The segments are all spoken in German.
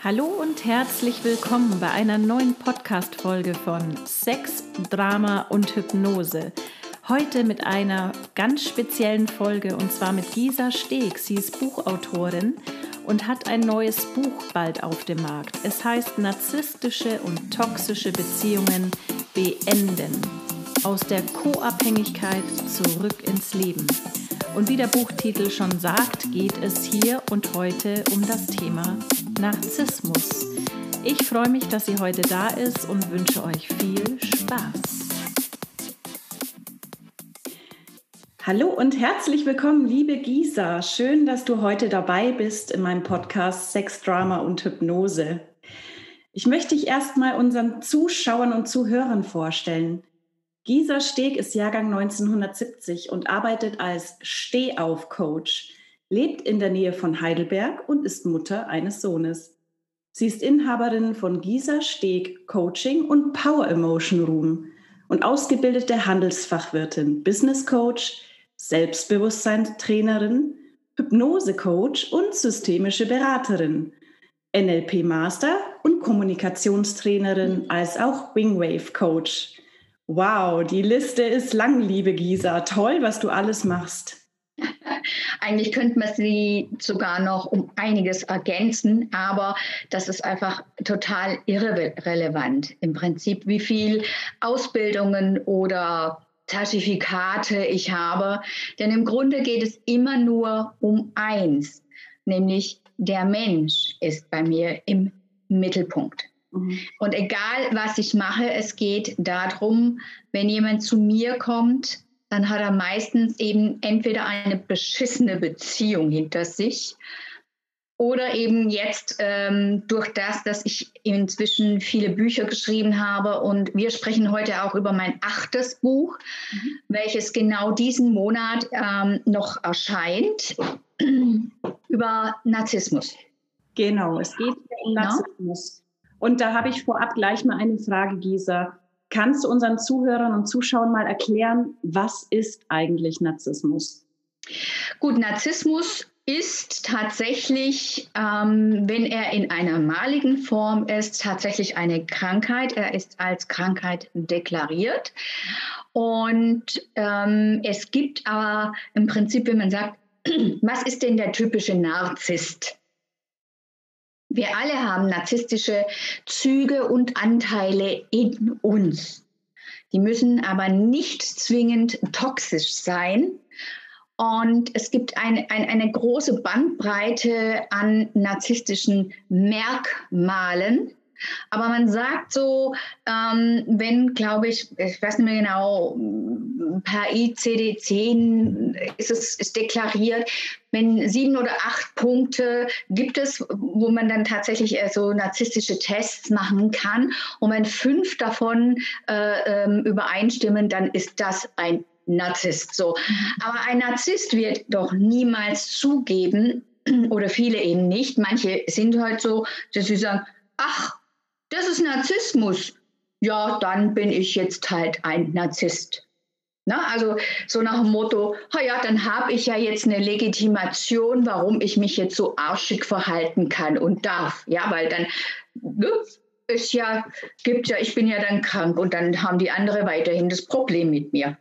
Hallo und herzlich willkommen bei einer neuen Podcast-Folge von Sex, Drama und Hypnose. Heute mit einer ganz speziellen Folge und zwar mit Gisa Steg. Sie ist Buchautorin und hat ein neues Buch bald auf dem Markt. Es heißt Narzisstische und toxische Beziehungen beenden. Aus der Co-Abhängigkeit zurück ins Leben. Und wie der Buchtitel schon sagt, geht es hier und heute um das Thema Narzissmus. Ich freue mich, dass sie heute da ist und wünsche euch viel Spaß. Hallo und herzlich willkommen, liebe Gisa. Schön, dass du heute dabei bist in meinem Podcast Sex, Drama und Hypnose. Ich möchte dich erstmal unseren Zuschauern und Zuhörern vorstellen. Gisa Steg ist Jahrgang 1970 und arbeitet als Stehauf-Coach, lebt in der Nähe von Heidelberg und ist Mutter eines Sohnes. Sie ist Inhaberin von Gisa Steg Coaching und Power Emotion Room und ausgebildete Handelsfachwirtin, Business Coach, Selbstbewusstseinstrainerin, Hypnose-Coach und systemische Beraterin, NLP-Master und Kommunikationstrainerin als auch Wingwave-Coach. Wow, die Liste ist lang, liebe Gisa. Toll, was du alles machst. Eigentlich könnte man sie sogar noch um einiges ergänzen, aber das ist einfach total irrelevant. Im Prinzip, wie viel Ausbildungen oder Zertifikate ich habe. Denn im Grunde geht es immer nur um eins, nämlich der Mensch ist bei mir im Mittelpunkt. Und egal, was ich mache, es geht darum, wenn jemand zu mir kommt, dann hat er meistens eben entweder eine beschissene Beziehung hinter sich oder eben jetzt durch das, dass ich inzwischen viele Bücher geschrieben habe. Und wir sprechen heute auch über mein 8. Buch, welches genau diesen Monat noch erscheint, über Narzissmus. Genau, es geht um Narzissmus. Und da habe ich vorab gleich mal eine Frage, Gisa. Kannst du unseren Zuhörern und Zuschauern mal erklären, was ist eigentlich Narzissmus? Gut, Narzissmus ist tatsächlich, wenn er in einer maligen Form ist, tatsächlich eine Krankheit. Er ist als Krankheit deklariert. Und es gibt aber im Prinzip, wenn man sagt, was ist denn der typische Narzisst? Wir alle haben narzisstische Züge und Anteile in uns. Die müssen aber nicht zwingend toxisch sein. Und es gibt eine große Bandbreite an narzisstischen Merkmalen. Aber man sagt so, wenn, glaube ich weiß nicht mehr genau, per ICD-10 ist deklariert, wenn 7 oder 8 Punkte gibt es, wo man dann tatsächlich so narzisstische Tests machen kann. Und wenn 5 davon übereinstimmen, dann ist das ein Narzisst. So. Aber ein Narzisst wird doch niemals zugeben, oder viele eben nicht. Manche sind halt so, dass sie sagen, ach, das ist Narzissmus. Ja, dann bin ich jetzt halt ein Narzisst. Na, also so nach dem Motto, ja, dann habe ich ja jetzt eine Legitimation, warum ich mich jetzt so arschig verhalten kann und darf. Ja, weil dann ich bin ja dann krank und dann haben die anderen weiterhin das Problem mit mir.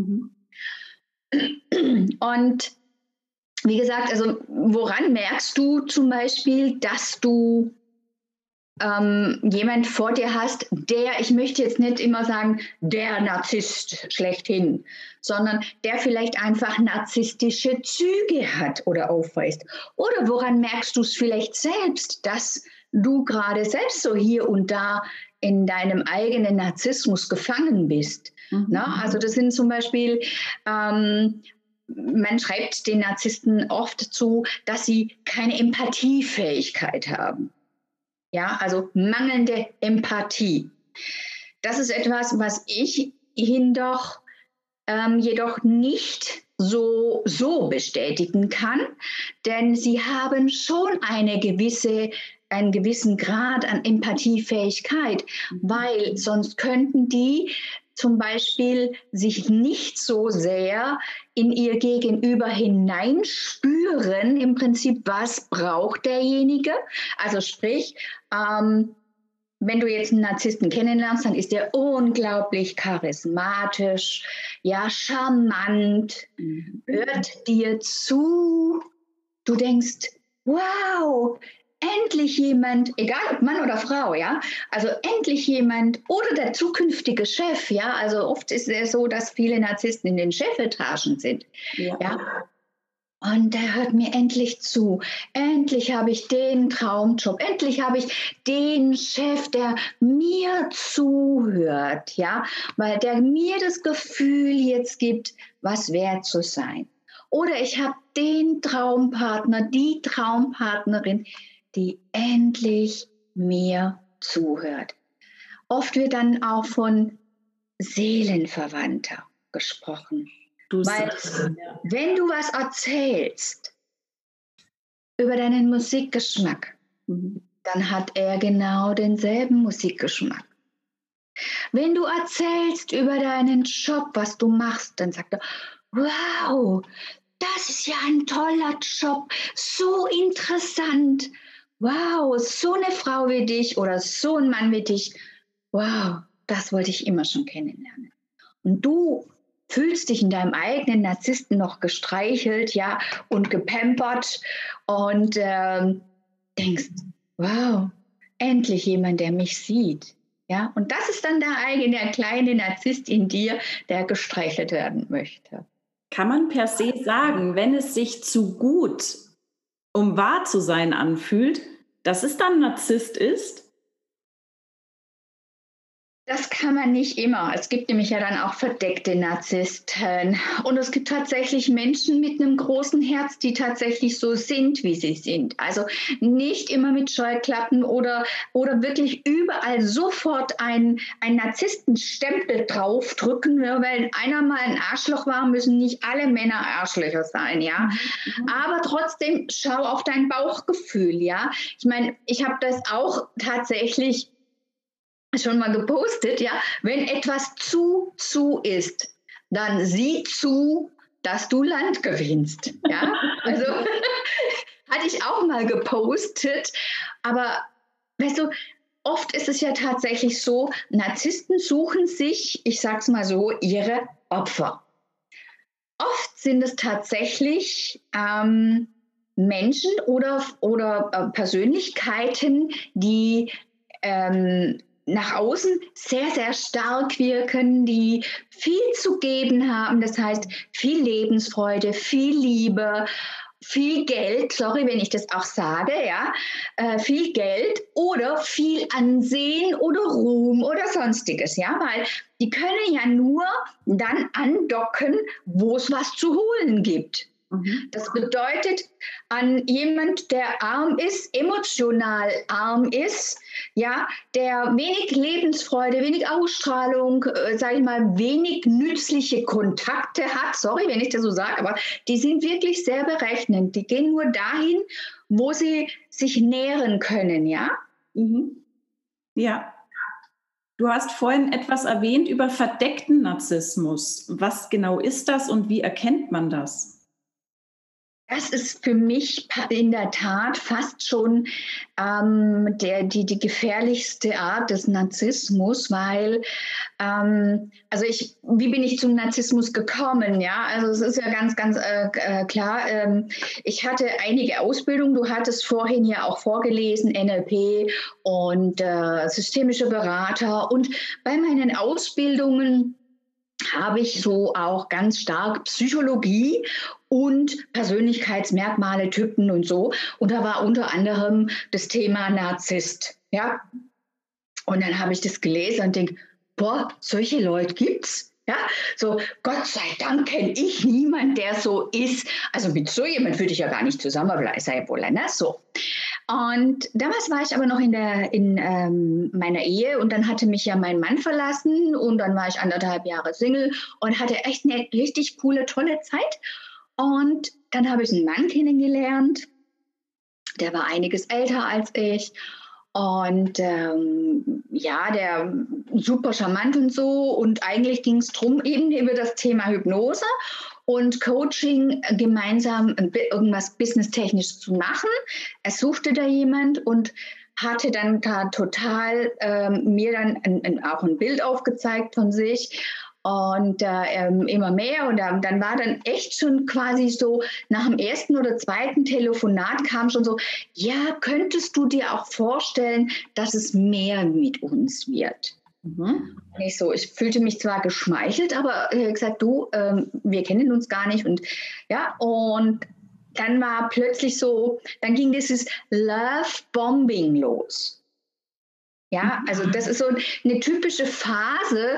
Und wie gesagt, also woran merkst du zum Beispiel, dass du jemand vor dir hast, ich möchte jetzt nicht immer sagen, der Narzisst schlechthin, sondern der vielleicht einfach narzisstische Züge hat oder aufweist. Oder woran merkst du es vielleicht selbst, dass du gerade selbst so hier und da in deinem eigenen Narzissmus gefangen bist? Na, also das sind zum Beispiel, man schreibt den Narzissten oft zu, dass sie keine Empathiefähigkeit haben. Ja, also mangelnde Empathie. Das ist etwas, was ich jedoch nicht so bestätigen kann, denn sie haben schon einen gewissen Grad an Empathiefähigkeit, weil sonst könnten die zum Beispiel sich nicht so sehr in ihr Gegenüber hineinspüren, im Prinzip, was braucht derjenige. Also sprich, wenn du jetzt einen Narzissten kennenlernst, dann ist der unglaublich charismatisch, ja, charmant, hört dir zu. Du denkst, wow, endlich jemand, egal ob Mann oder Frau, ja, also endlich jemand oder der zukünftige Chef, ja, also oft ist es so, dass viele Narzissten in den Chefetagen sind, ja. Und der hört mir endlich zu. Endlich habe ich den Traumjob. Endlich habe ich den Chef, der mir zuhört, ja, weil der mir das Gefühl jetzt gibt, was wert zu sein. Oder ich habe den Traumpartner, die Traumpartnerin, die endlich mir zuhört. Oft wird dann auch von Seelenverwandter gesprochen. Weil wenn du was erzählst über deinen Musikgeschmack, dann hat er genau denselben Musikgeschmack. Wenn du erzählst über deinen Job, was du machst, dann sagt er, wow, das ist ja ein toller Job, so interessant. Wow, so eine Frau wie dich oder so ein Mann wie dich. Wow, das wollte ich immer schon kennenlernen. Und du fühlst dich in deinem eigenen Narzissten noch gestreichelt, ja, und gepampert und denkst, wow, endlich jemand, der mich sieht. Ja, und das ist dann der eigene kleine Narzisst in dir, der gestreichelt werden möchte. Kann man per se sagen, wenn es sich zu gut, um wahr zu sein, anfühlt, dass es dann Narzisst ist? Das kann man nicht immer. Es gibt nämlich ja dann auch verdeckte Narzissten. Und es gibt tatsächlich Menschen mit einem großen Herz, die tatsächlich so sind, wie sie sind. Also nicht immer mit Scheuklappen oder wirklich überall sofort einen Narzisstenstempel draufdrücken. Ja, weil einer mal ein Arschloch war, müssen nicht alle Männer Arschlöcher sein, ja. Aber trotzdem schau auf dein Bauchgefühl, ja. Ich meine, ich habe das auch tatsächlich schon mal gepostet, ja, wenn etwas zu ist, dann sieh zu, dass du Land gewinnst, ja, also hatte ich auch mal gepostet, aber weißt du, oft ist es ja tatsächlich so, Narzissten suchen sich, ich sag's mal so, ihre Opfer. Oft sind es tatsächlich Menschen oder Persönlichkeiten, die nach außen sehr, sehr stark wirken, die viel zu geben haben. Das heißt, viel Lebensfreude, viel Liebe, viel Geld, sorry, wenn ich das auch sage, ja, viel Geld oder viel Ansehen oder Ruhm oder sonstiges, ja, weil die können ja nur dann andocken, wo es was zu holen gibt. Das bedeutet, an jemand, der arm ist, emotional arm ist, ja, der wenig Lebensfreude, wenig Ausstrahlung, sage ich mal, wenig nützliche Kontakte hat, sorry, wenn ich das so sage, aber die sind wirklich sehr berechnend. Die gehen nur dahin, wo sie sich nähren können, ja? Ja. Du hast vorhin etwas erwähnt über verdeckten Narzissmus. Was genau ist das und wie erkennt man das? Das ist für mich in der Tat fast schon die gefährlichste Art des Narzissmus, weil, wie bin ich zum Narzissmus gekommen? Ja, also es ist ja ganz, ganz klar. Ich hatte einige Ausbildungen. Du hattest vorhin ja auch vorgelesen, NLP und systemische Berater. Und bei meinen Ausbildungen habe ich so auch ganz stark Psychologie und Persönlichkeitsmerkmale, Typen und so. Und da war unter anderem das Thema Narzisst. Ja? Und dann habe ich das gelesen und denke, boah, solche Leute gibt's. Ja, so Gott sei Dank kenne ich niemanden, der so ist. Also mit so jemand würde ich ja gar nicht zusammenbleiben sein wollen. Ne? So. Und damals war ich aber noch in meiner Ehe und dann hatte mich ja mein Mann verlassen und dann war ich 1,5 Jahre Single und hatte echt eine richtig coole, tolle Zeit. Und dann habe ich einen Mann kennengelernt, der war einiges älter als ich Und ja, der super charmant und so. Und eigentlich ging es darum, eben über das Thema Hypnose und Coaching gemeinsam irgendwas businesstechnisch zu machen. Er suchte da jemand und hatte dann da total mir dann auch ein Bild aufgezeigt von sich. Und immer mehr. Und dann war dann echt schon quasi so, nach dem ersten oder zweiten Telefonat kam schon so, ja, könntest du dir auch vorstellen, dass es mehr mit uns wird? Mhm. Nicht so, ich fühlte mich zwar geschmeichelt, aber gesagt, du, wir kennen uns gar nicht. Und ja, und dann war plötzlich so, dann ging dieses Love-Bombing los. Ja, also das ist so eine typische Phase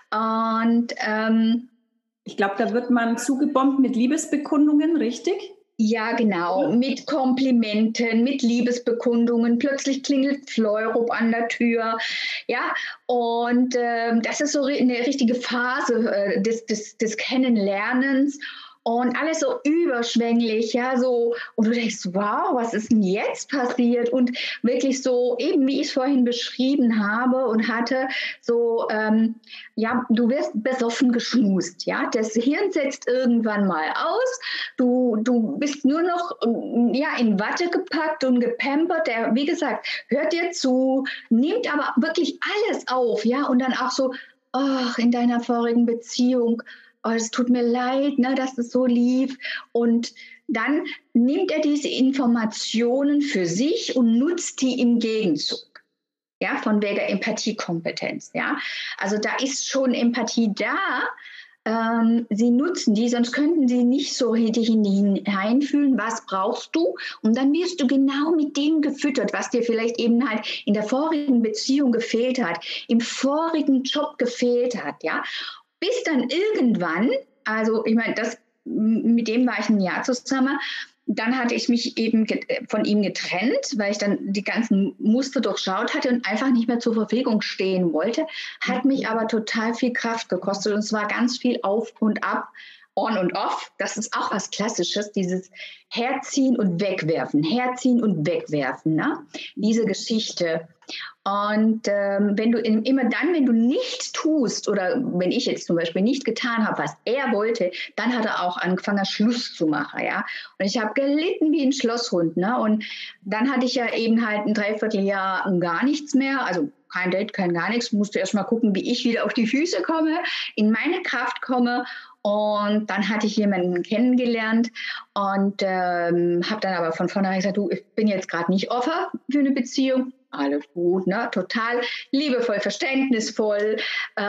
und ich glaube, da wird man zugebombt mit Liebesbekundungen, richtig? Ja, genau, mit Komplimenten, mit Liebesbekundungen. Plötzlich klingelt Fleurop an der Tür. Ja, und das ist so eine richtige Phase des Kennenlernens. Und alles so überschwänglich, ja, so, und du denkst, wow, was ist denn jetzt passiert? Und wirklich so, eben wie ich es vorhin beschrieben habe und hatte, so, ja, du wirst besoffen geschmust, ja, das Hirn setzt irgendwann mal aus, du bist nur noch, ja, in Watte gepackt und gepampert, der, wie gesagt, hört dir zu, nimmt aber wirklich alles auf, ja, und dann auch so, ach, in deiner vorigen Beziehung, oh, es tut mir leid, ne, dass es so lief. Und dann nimmt er diese Informationen für sich und nutzt die im Gegenzug. Ja, von wegen Empathiekompetenz. Ja, also da ist schon Empathie da. Sie nutzen die, sonst könnten sie nicht so hineinfühlen, was brauchst du? Und dann wirst du genau mit dem gefüttert, was dir vielleicht eben halt in der vorigen Beziehung gefehlt hat, im vorigen Job gefehlt hat. Ja, bis dann irgendwann, also ich meine, mit dem war ich ein Jahr zusammen, dann hatte ich mich eben von ihm getrennt, weil ich dann die ganzen Muster durchschaut hatte und einfach nicht mehr zur Verfügung stehen wollte, hat mich aber total viel Kraft gekostet und es war ganz viel auf und ab, on und off. Das ist auch was Klassisches, dieses Herziehen und Wegwerfen, Herziehen und Wegwerfen, ne? Diese Geschichte. Und wenn du immer dann, wenn du nicht tust oder wenn ich jetzt zum Beispiel nicht getan habe, was er wollte, dann hat er auch angefangen, Schluss zu machen, ja. Und ich habe gelitten wie ein Schlosshund, ne. Und dann hatte ich ja eben halt ein Dreivierteljahr gar nichts mehr, also kein Date, kein gar nichts. Musste erst mal gucken, wie ich wieder auf die Füße komme, in meine Kraft komme. Und dann hatte ich jemanden kennengelernt und habe dann aber von vornherein gesagt, du, ich bin jetzt gerade nicht offen für eine Beziehung. Alles gut, ne? Total liebevoll, verständnisvoll,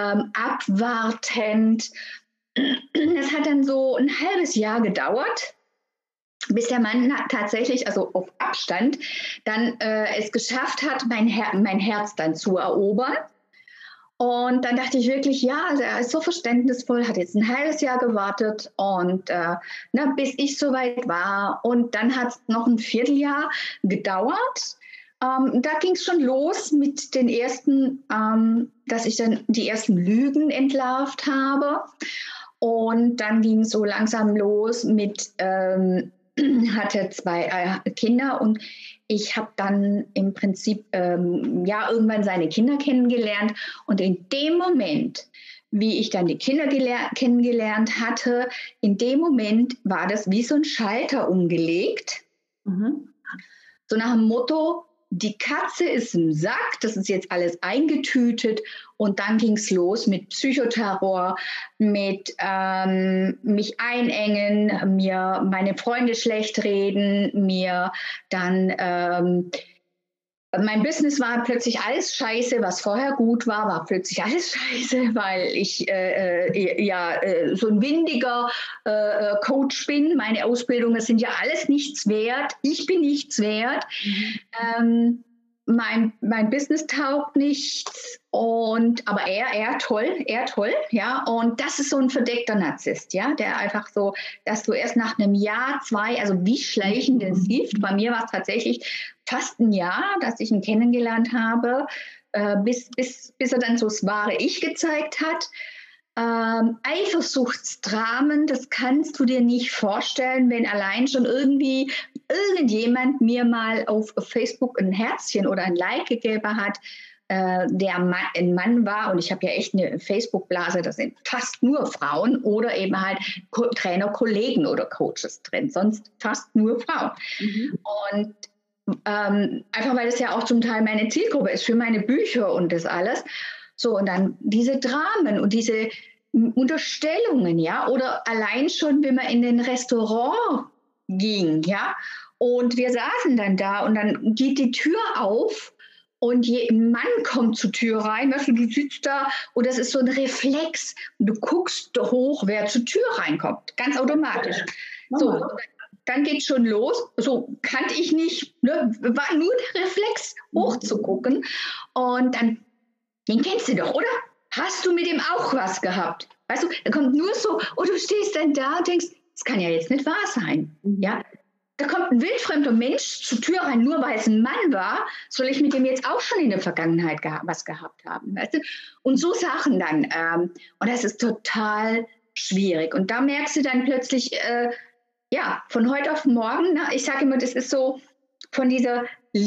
abwartend. Es hat dann so ein halbes Jahr gedauert, bis der Mann tatsächlich, also auf Abstand, dann es geschafft hat, mein Herz dann zu erobern. Und dann dachte ich wirklich, ja, also er ist so verständnisvoll, hat jetzt ein halbes Jahr gewartet und bis ich soweit war. Und dann hat es noch ein Vierteljahr gedauert. Da ging es schon los mit den ersten, dass ich dann die ersten Lügen entlarvt habe. Und dann ging es so langsam los mit, hatte 2 Kinder und ich habe dann im Prinzip irgendwann seine Kinder kennengelernt. Und in dem Moment, wie ich dann die Kinder kennengelernt hatte, in dem Moment war das wie so ein Schalter umgelegt. Mhm. So nach dem Motto, die Katze ist im Sack, das ist jetzt alles eingetütet und dann ging es los mit Psychoterror, mit mich einengen, mir meine Freunde schlecht reden, mir dann mein Business war plötzlich alles scheiße, was vorher gut war, war plötzlich alles scheiße, weil ich so ein windiger Coach bin. Meine Ausbildungen sind ja alles nichts wert. Ich bin nichts wert. Mhm. Mein Business taugt nichts. Aber er toll, ja. Und das ist so ein verdeckter Narzisst, ja, der einfach so, dass du erst nach einem Jahr, 2, also wie schleichend es hilft. Bei mir war es tatsächlich fast ein Jahr, dass ich ihn kennengelernt habe, bis er dann so das wahre Ich gezeigt hat. Eifersuchtsdramen, das kannst du dir nicht vorstellen, wenn allein schon irgendwie irgendjemand mir mal auf Facebook ein Herzchen oder ein Like gegeben hat, der ein Mann war, und ich habe ja echt eine Facebook-Blase, da sind fast nur Frauen oder eben halt Trainer, Kollegen oder Coaches drin, sonst fast nur Frauen. Und einfach weil es ja auch zum Teil meine Zielgruppe ist für meine Bücher und das alles. So, und dann diese Dramen und diese Unterstellungen, ja, oder allein schon, wenn man in den Restaurant ging, ja, und wir saßen dann da und dann geht die Tür auf und ein Mann kommt zur Tür rein, weißt du, du sitzt da und das ist so ein Reflex. Du guckst hoch, wer zur Tür reinkommt, ganz automatisch. So, dann geht schon los. So kannte ich nicht, ne? War nur der Reflex, hochzugucken. Und dann, den kennst du doch, oder? Hast du mit dem auch was gehabt? Weißt du, da kommt nur so, oh, du stehst dann da und denkst, das kann ja jetzt nicht wahr sein. Ja? Da kommt ein wildfremder Mensch zur Tür rein, nur weil es ein Mann war, soll ich mit dem jetzt auch schon in der Vergangenheit was gehabt haben. Weißt du? Und so Sachen dann. Und das ist total schwierig. Und da merkst du dann plötzlich, ja, von heute auf morgen, ne, ich sage immer, das ist so von diesem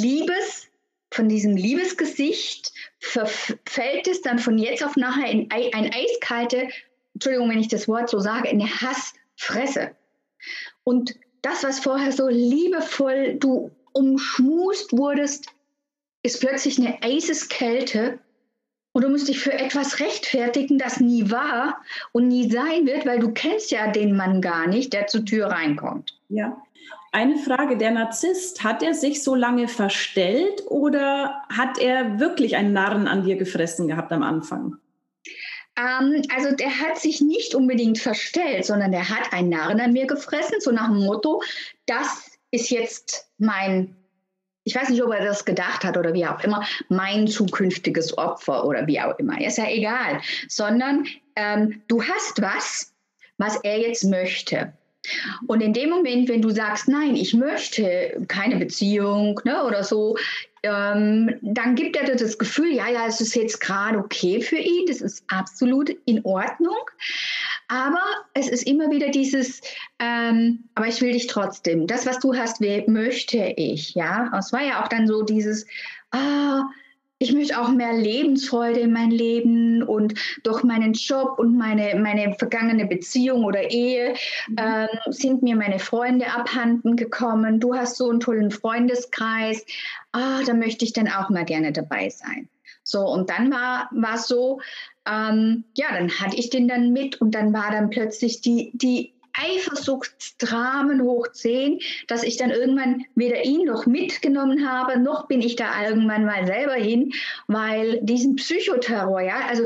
Liebesgesicht verfällt es dann von jetzt auf nachher in ein eiskalte, Entschuldigung, wenn ich das Wort so sage, in eine Hassfresse. Und das, was vorher so liebevoll du umschmust wurdest, ist plötzlich eine Eiseskälte. Und du musst dich für etwas rechtfertigen, das nie war und nie sein wird, weil du kennst ja den Mann gar nicht, der zur Tür reinkommt. Ja. Eine Frage, der Narzisst, hat er sich so lange verstellt oder hat er wirklich einen Narren an dir gefressen gehabt am Anfang? Also der hat sich nicht unbedingt verstellt, sondern der hat einen Narren an mir gefressen, so nach dem Motto, das ist jetzt ich weiß nicht, ob er das gedacht hat oder wie auch immer, mein zukünftiges Opfer oder wie auch immer, ist ja egal, sondern du hast was er jetzt möchte. Und in dem Moment, wenn du sagst, nein, ich möchte keine Beziehung, ne, oder so, dann gibt er dir das Gefühl, ja, es ist jetzt gerade okay für ihn, das ist absolut in Ordnung. Aber es ist immer wieder dieses, aber ich will dich trotzdem. Das, was du hast, möchte ich. Ja, es war ja auch dann so dieses, ich möchte auch mehr Lebensfreude in mein Leben und durch meinen Job und meine vergangene Beziehung oder Ehe sind mir meine Freunde abhanden gekommen. Du hast so einen tollen Freundeskreis. Da möchte ich dann auch mal gerne dabei sein. So, und dann war es so, dann hatte ich den dann mit und dann war dann plötzlich die Eifersuchtsdramen hoch 10, dass ich dann irgendwann weder ihn noch mitgenommen habe, noch bin ich da irgendwann mal selber hin, weil diesen Psychoterror, ja, also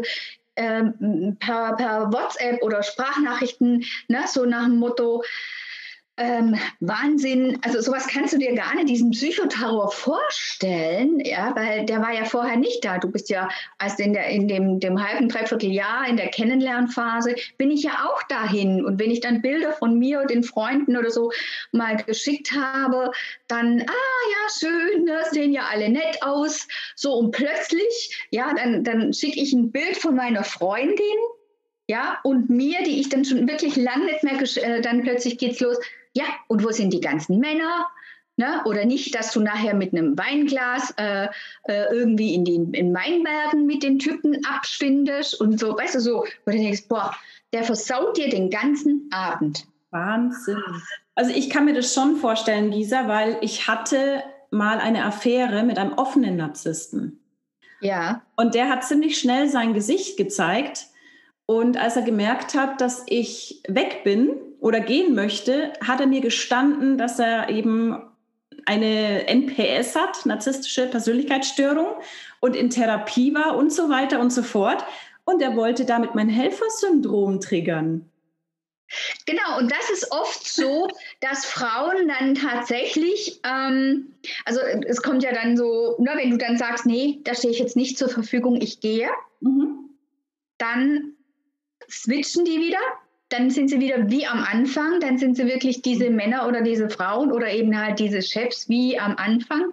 per WhatsApp oder Sprachnachrichten, ne, so nach dem Motto, Wahnsinn, also sowas kannst du dir gar nicht, diesen Psychoterror vorstellen, ja, weil der war ja vorher nicht da. Du bist ja, als in dem halben, dreiviertel Jahr in der Kennenlernphase, bin ich ja auch dahin. Und wenn ich dann Bilder von mir und den Freunden oder so mal geschickt habe, dann, ja, schön, ne, sehen ja alle nett aus. So, und plötzlich, ja, dann schicke ich ein Bild von meiner Freundin, ja, und mir, die ich dann schon wirklich lange nicht mehr, dann plötzlich geht's los. Ja, und wo sind die ganzen Männer? Ne? Oder nicht, dass du nachher mit einem Weinglas irgendwie in Weinbergen mit den Typen abschwindest und so, weißt du, so, wo du denkst, boah, der versaut dir den ganzen Abend. Wahnsinn. Also ich kann mir das schon vorstellen, Gisa, weil ich hatte mal eine Affäre mit einem offenen Narzissten. Ja. Und der hat ziemlich schnell sein Gesicht gezeigt. Und als er gemerkt hat, dass ich weg bin oder gehen möchte, hat er mir gestanden, dass er eben eine NPS hat, narzisstische Persönlichkeitsstörung, und in Therapie war und so weiter und so fort. Und er wollte damit mein Helfersyndrom triggern. Genau, und das ist oft so, dass Frauen dann tatsächlich, also es kommt ja dann so, ne, wenn du dann sagst, nee, da stehe ich jetzt nicht zur Verfügung, ich gehe, dann switchen die wieder, dann sind sie wieder wie am Anfang, dann sind sie wirklich diese Männer oder diese Frauen oder eben halt diese Chefs wie am Anfang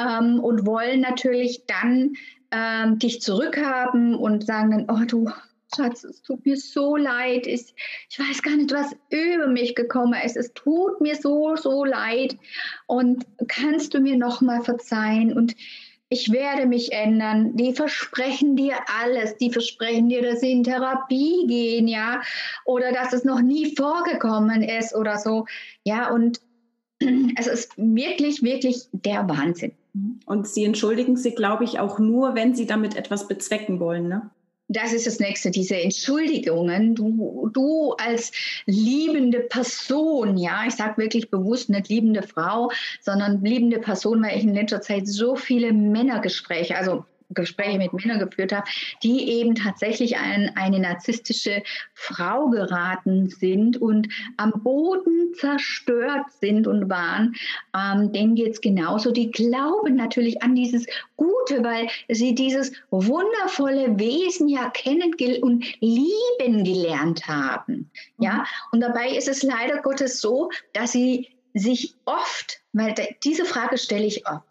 und wollen natürlich dann dich zurückhaben und sagen dann, oh du, Schatz, es tut mir so leid. Ich weiß gar nicht, was über mich gekommen ist. Es tut mir so, so leid. Und kannst du mir noch mal verzeihen? Und ich werde mich ändern. Die versprechen dir alles. Die versprechen dir, dass sie in Therapie gehen, ja, oder dass es noch nie vorgekommen ist oder so. Ja, und es ist wirklich, wirklich der Wahnsinn. Und sie entschuldigen sich, glaube ich, auch nur, wenn sie damit etwas bezwecken wollen, ne? Das ist das Nächste, diese Entschuldigungen. Du als liebende Person, ja, ich sage wirklich bewusst nicht liebende Frau, sondern liebende Person, weil ich in letzter Zeit so viele Männergespräche, also Gespräche mit Männern geführt habe, die eben tatsächlich an eine narzisstische Frau geraten sind und am Boden zerstört sind und waren. Denen geht es genauso. Die glauben natürlich an dieses Gute, weil sie dieses wundervolle Wesen ja kennen und lieben gelernt haben. Ja? Und dabei ist es leider Gottes so, dass sie sich oft, weil diese Frage stelle ich oft,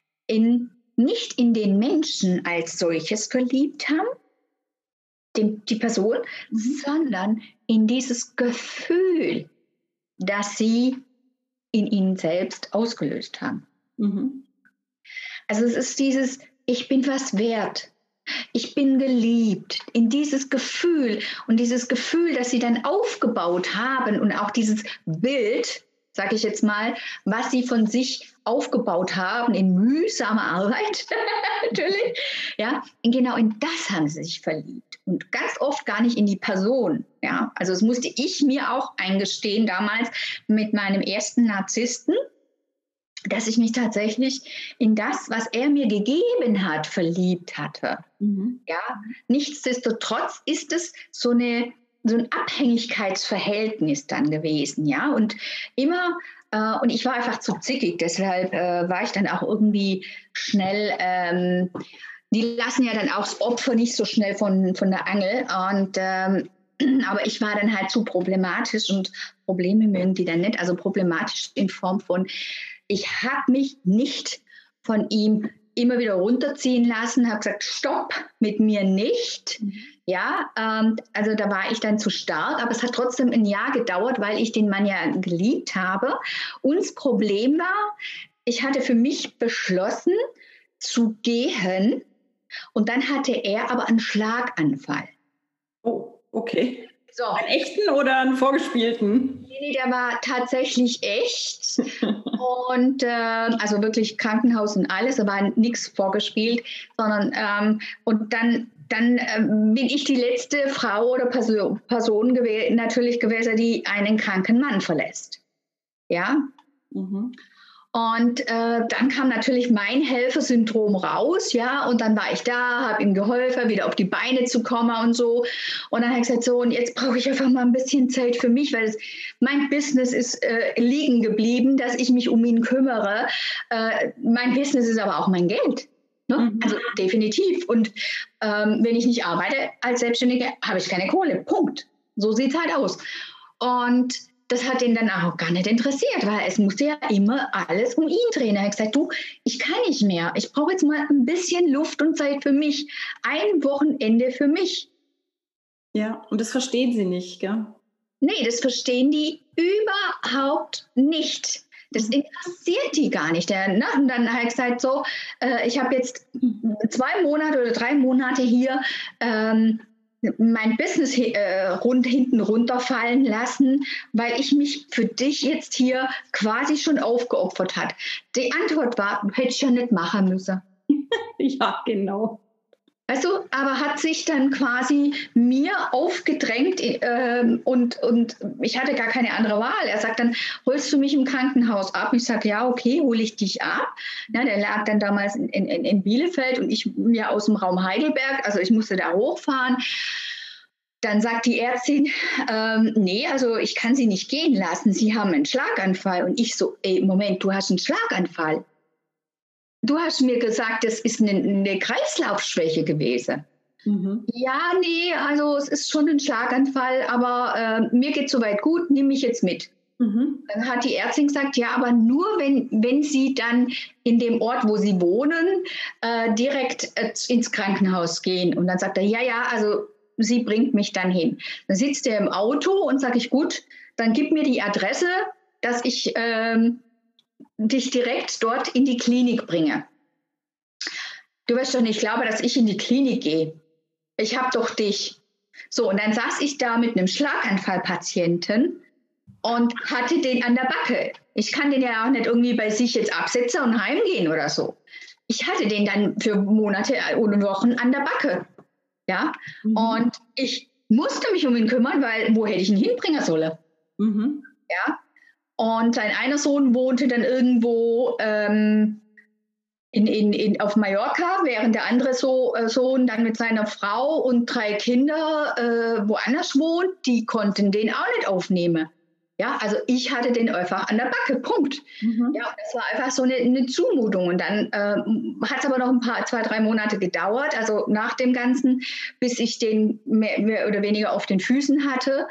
nicht in den Menschen als solches verliebt haben, die Person, sondern in dieses Gefühl, das sie in ihnen selbst ausgelöst haben. Also es ist dieses, ich bin was wert, ich bin geliebt, in dieses Gefühl und dieses Gefühl, das sie dann aufgebaut haben und auch dieses Bild, sage ich jetzt mal, was sie von sich aufgebaut haben in mühsamer Arbeit, natürlich, ja, genau in das haben sie sich verliebt und ganz oft gar nicht in die Person, ja, also das musste ich mir auch eingestehen damals mit meinem ersten Narzissten, dass ich mich tatsächlich in das, was er mir gegeben hat, verliebt hatte. Ja, nichtsdestotrotz ist es so ein Abhängigkeitsverhältnis dann gewesen, ja, und immer, und ich war einfach zu zickig, deshalb war ich dann auch irgendwie schnell, die lassen ja dann auch das Opfer nicht so schnell von der Angel und aber ich war dann halt zu problematisch und Probleme mögen die dann nicht, also problematisch in Form von, ich habe mich nicht von ihm immer wieder runterziehen lassen, habe gesagt, stopp, mit mir nicht. Ja, also da war ich dann zu stark, aber es hat trotzdem ein Jahr gedauert, weil ich den Mann ja geliebt habe. Und das Problem war, ich hatte für mich beschlossen zu gehen und dann hatte er aber einen Schlaganfall. Oh, okay. So. Einen echten oder einen vorgespielten? Nee, der war tatsächlich echt. Und also wirklich Krankenhaus und alles, da war nichts vorgespielt, sondern und dann bin ich die letzte Frau oder Person natürlich gewesen, die einen kranken Mann verlässt. Ja. Und dann kam natürlich mein Helfersyndrom raus, ja, und dann war ich da, habe ihm geholfen, wieder auf die Beine zu kommen und so. Und dann habe ich gesagt, so, und jetzt brauche ich einfach mal ein bisschen Zeit für mich, weil mein Business ist liegen geblieben, dass ich mich um ihn kümmere. Mein Business ist aber auch mein Geld. Ne? Also definitiv. Und wenn ich nicht arbeite als Selbstständige, habe ich keine Kohle. Punkt. So sieht es halt aus. Und das hat ihn dann auch gar nicht interessiert, weil es musste ja immer alles um ihn drehen. Er hat gesagt, du, ich kann nicht mehr. Ich brauche jetzt mal ein bisschen Luft und Zeit für mich. Ein Wochenende für mich. Ja, und das verstehen sie nicht, gell? Nee, das verstehen die überhaupt nicht. Das interessiert die gar nicht. Ne? Und dann hat er gesagt, so, ich habe jetzt 2 Monate oder 3 Monate hier mein Business hinten runterfallen lassen, weil ich mich für dich jetzt hier quasi schon aufgeopfert hat. Die Antwort war, hätte ich ja nicht machen müssen. Ja, genau. Weißt du, aber hat sich dann quasi mir aufgedrängt und ich hatte gar keine andere Wahl. Er sagt dann, holst du mich im Krankenhaus ab? Ich sage, ja, okay, hole ich dich ab. Ja, der lag dann damals in Bielefeld und ich ja aus dem Raum Heidelberg, also ich musste da hochfahren. Dann sagt die Ärztin, nee, also ich kann Sie nicht gehen lassen, Sie haben einen Schlaganfall. Und ich so, ey, Moment, du hast einen Schlaganfall. Du hast mir gesagt, das ist eine Kreislaufschwäche gewesen. Ja, nee, also es ist schon ein Schlaganfall, aber mir geht es soweit gut, nimm mich jetzt mit. Dann hat die Ärztin gesagt, ja, aber nur wenn Sie dann in dem Ort, wo Sie wohnen, direkt ins Krankenhaus gehen. Und dann sagt er, ja, also sie bringt mich dann hin. Dann sitzt er im Auto und sage ich, gut, dann gib mir die Adresse, dass ich dich direkt dort in die Klinik bringe. Du wirst doch nicht glauben, dass ich in die Klinik gehe. Ich habe doch dich. So, und dann saß ich da mit einem Schlaganfallpatienten und hatte den an der Backe. Ich kann den ja auch nicht irgendwie bei sich jetzt absetzen und heimgehen oder so. Ich hatte den dann für Monate oder Wochen an der Backe. Ja, und ich musste mich um ihn kümmern, weil wo hätte ich ihn hinbringen sollen? Ja, und sein einer Sohn wohnte dann irgendwo auf Mallorca, während der andere Sohn dann mit seiner Frau und 3 Kinder woanders wohnt. Die konnten den auch nicht aufnehmen. Ja, also ich hatte den einfach an der Backe, Punkt. Ja, und das war einfach so eine Zumutung. Und dann hat es aber noch 2, 3 Monate gedauert, also nach dem Ganzen, bis ich den mehr oder weniger auf den Füßen hatte.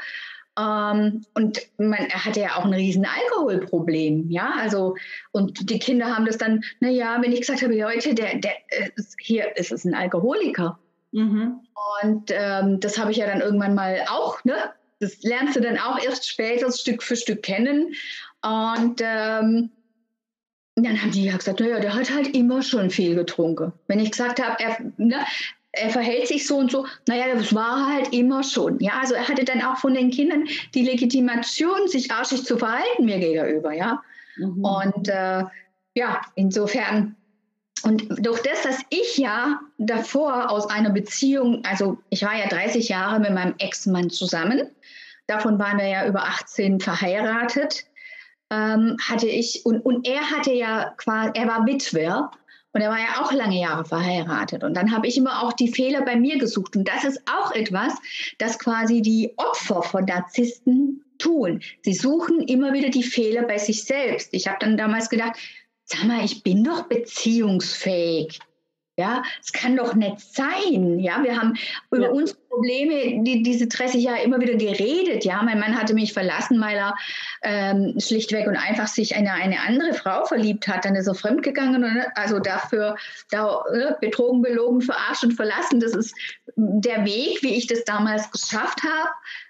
Und er hatte ja auch ein riesen Alkoholproblem, ja, also, und die Kinder haben das dann, naja, wenn ich gesagt habe, Leute, hier ist es ein Alkoholiker. Und das habe ich ja dann irgendwann mal auch, ne, das lernst du dann auch erst später Stück für Stück kennen. Und dann haben die ja gesagt, naja, der hat halt immer schon viel getrunken. Wenn ich gesagt habe, er verhält sich so und so, naja, das war halt immer schon. Ja, also er hatte dann auch von den Kindern die Legitimation, sich arschig zu verhalten mir gegenüber, ja. Und ja, insofern, und durch das, dass ich ja davor aus einer Beziehung, also ich war ja 30 Jahre mit meinem Ex-Mann zusammen, davon waren wir ja über 18 verheiratet, hatte ich, und er hatte ja quasi, er war Witwer, und er war ja auch lange Jahre verheiratet. Und dann habe ich immer auch die Fehler bei mir gesucht. Und das ist auch etwas, das quasi die Opfer von Narzissten tun. Sie suchen immer wieder die Fehler bei sich selbst. Ich habe dann damals gedacht, sag mal, ich bin doch beziehungsfähig. Ja, es kann doch nicht sein. Ja, wir haben über unsere Probleme diese 30 Jahre immer wieder geredet. Ja, mein Mann hatte mich verlassen, weil er schlichtweg und einfach sich eine andere Frau verliebt hat. Dann ist er fremdgegangen. Und, also dafür betrogen, belogen, verarscht und verlassen. Das ist der Weg, wie ich das damals geschafft habe,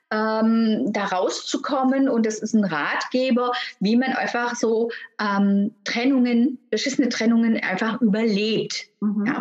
da rauszukommen, und es ist ein Ratgeber, wie man einfach so beschissene Trennungen einfach überlebt. Ja.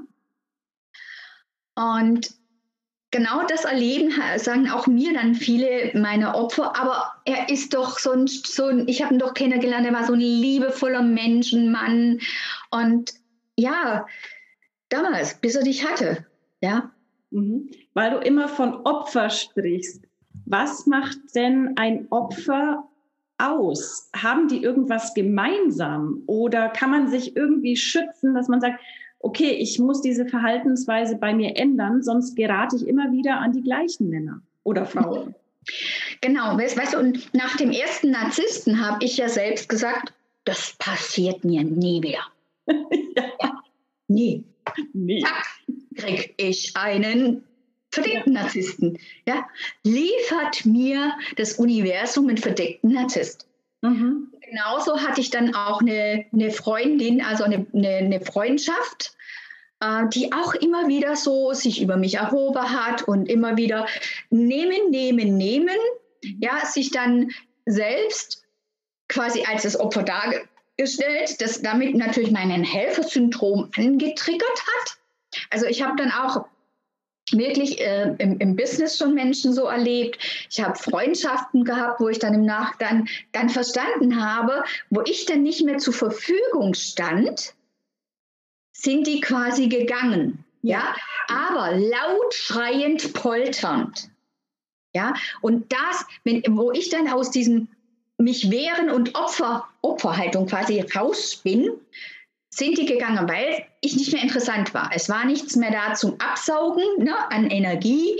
Und genau das erleben, sagen auch mir dann viele meiner Opfer, aber er ist doch ich habe ihn doch kennengelernt, er war so ein liebevoller Menschenmann, und ja, damals, bis er dich hatte, ja. Weil du immer von Opfer sprichst. Was macht denn ein Opfer aus? Haben die irgendwas gemeinsam? Oder kann man sich irgendwie schützen, dass man sagt, okay, ich muss diese Verhaltensweise bei mir ändern, sonst gerate ich immer wieder an die gleichen Männer oder Frauen? Genau, weißt du, und nach dem ersten Narzissten habe ich ja selbst gesagt, das passiert mir nie wieder. Ja, nie. Zack, krieg ich einen verdeckten Narzissten. Ja? Liefert mir das Universum einen verdeckten Narzisst. Genauso hatte ich dann auch eine Freundin, also eine Freundschaft, die auch immer wieder so sich über mich erhoben hat und immer wieder nehmen, ja, sich dann selbst quasi als das Opfer dargestellt, das damit natürlich mein Helfersyndrom angetriggert hat. Also ich habe dann auch wirklich im Business schon Menschen so erlebt. Ich habe Freundschaften gehabt, wo ich dann im Nachgang dann verstanden habe, wo ich dann nicht mehr zur Verfügung stand, sind die quasi gegangen. Ja, aber laut, schreiend, polternd. Ja, und das, wo ich dann aus diesem mich wehren und Opferhaltung quasi raus bin, sind die gegangen, weil ich nicht mehr interessant war. Es war nichts mehr da zum Absaugen, ne, an Energie.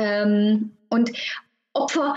Und Opfer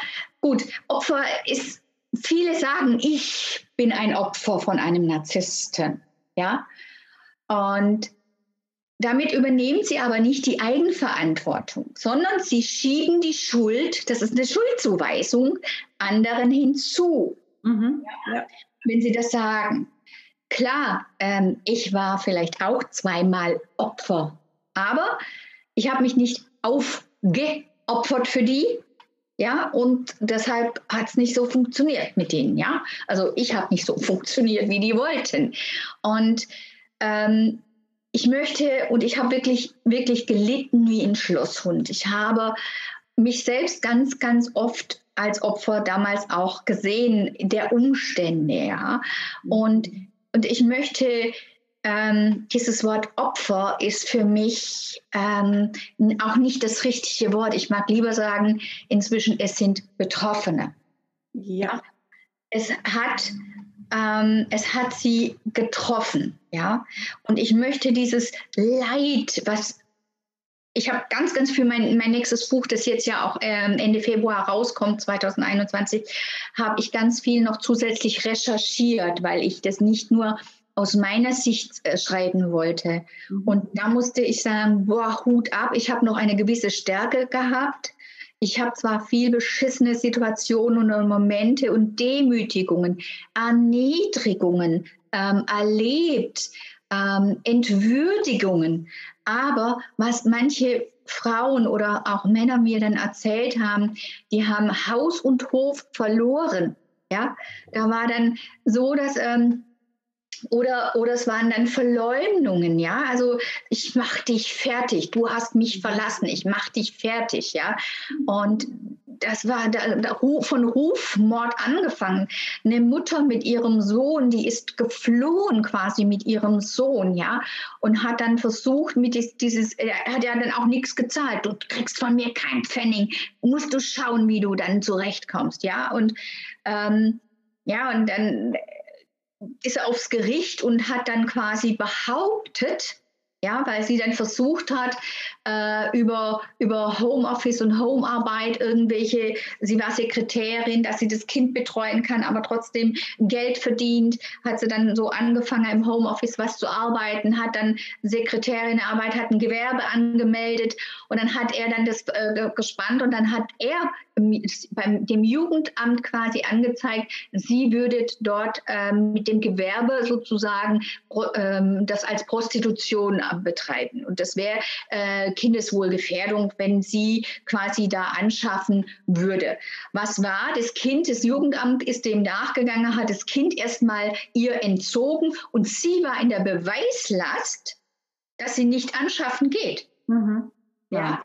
ist, viele sagen, ich bin ein Opfer von einem Narzissten. Ja? Und damit übernehmen sie aber nicht die Eigenverantwortung, sondern sie schieben die Schuld, das ist eine Schuldzuweisung, anderen hinzu. Ja? Wenn sie das sagen. Klar, ich war vielleicht auch zweimal Opfer, aber ich habe mich nicht geopfert für die. Ja, und deshalb hat es nicht so funktioniert mit denen, ja. Also ich habe nicht so funktioniert, wie die wollten. Und ich möchte, und ich habe wirklich, wirklich gelitten wie ein Schlosshund. Ich habe mich selbst ganz, ganz oft als Opfer damals auch gesehen, der Umstände, ja. Und ich möchte, dieses Wort Opfer ist für mich auch nicht das richtige Wort. Ich mag lieber sagen, inzwischen, es sind Betroffene. Ja. Es hat sie getroffen, ja. Und ich möchte dieses Leid, was ich habe ganz, ganz viel, mein nächstes Buch, das jetzt ja auch Ende Februar rauskommt, 2021, habe ich ganz viel noch zusätzlich recherchiert, weil ich das nicht nur aus meiner Sicht schreiben wollte. Und da musste ich sagen, boah, Hut ab, ich habe noch eine gewisse Stärke gehabt. Ich habe zwar viel beschissene Situationen und Momente und Demütigungen, Erniedrigungen erlebt, Entwürdigungen, aber was manche Frauen oder auch Männer mir dann erzählt haben, die haben Haus und Hof verloren. Ja, da war dann so, dass oder es waren dann Verleumdungen, ja. Also ich mach dich fertig, du hast mich verlassen, ich mach dich fertig, ja. Und das war von Rufmord angefangen. Eine Mutter mit ihrem Sohn, die ist geflohen quasi mit ihrem Sohn, ja, und hat dann versucht, er hat ja dann auch nichts gezahlt. Du kriegst von mir keinen Pfennig, musst du schauen, wie du dann zurechtkommst, ja. Und und dann ist er aufs Gericht und hat dann quasi behauptet, ja, weil sie dann versucht hat, über Homeoffice und Homearbeit sie war Sekretärin, dass sie das Kind betreuen kann, aber trotzdem Geld verdient, hat sie dann so angefangen im Homeoffice was zu arbeiten, hat dann Sekretärinnenarbeit, hat ein Gewerbe angemeldet und dann hat er dann das gespannt und dann hat er beim dem Jugendamt quasi angezeigt, sie würde dort mit dem Gewerbe sozusagen das als Prostitution betreiben. Und das wäre Kindeswohlgefährdung, wenn sie quasi da anschaffen würde. Was war? Das Jugendamt ist dem nachgegangen, hat das Kind erstmal ihr entzogen und sie war in der Beweislast, dass sie nicht anschaffen geht. Mhm. Ja.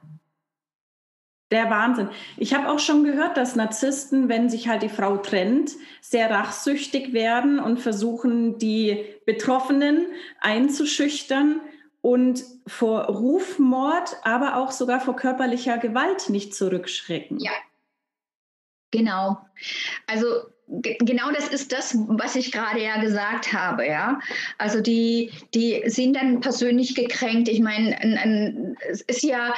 Der Wahnsinn. Ich habe auch schon gehört, dass Narzissten, wenn sich halt die Frau trennt, sehr rachsüchtig werden und versuchen, die Betroffenen einzuschüchtern und vor Rufmord, aber auch sogar vor körperlicher Gewalt nicht zurückschrecken. Ja, genau. Also genau das ist das, was ich gerade ja gesagt habe, ja. Also die sind dann persönlich gekränkt. Ich meine, es ist ja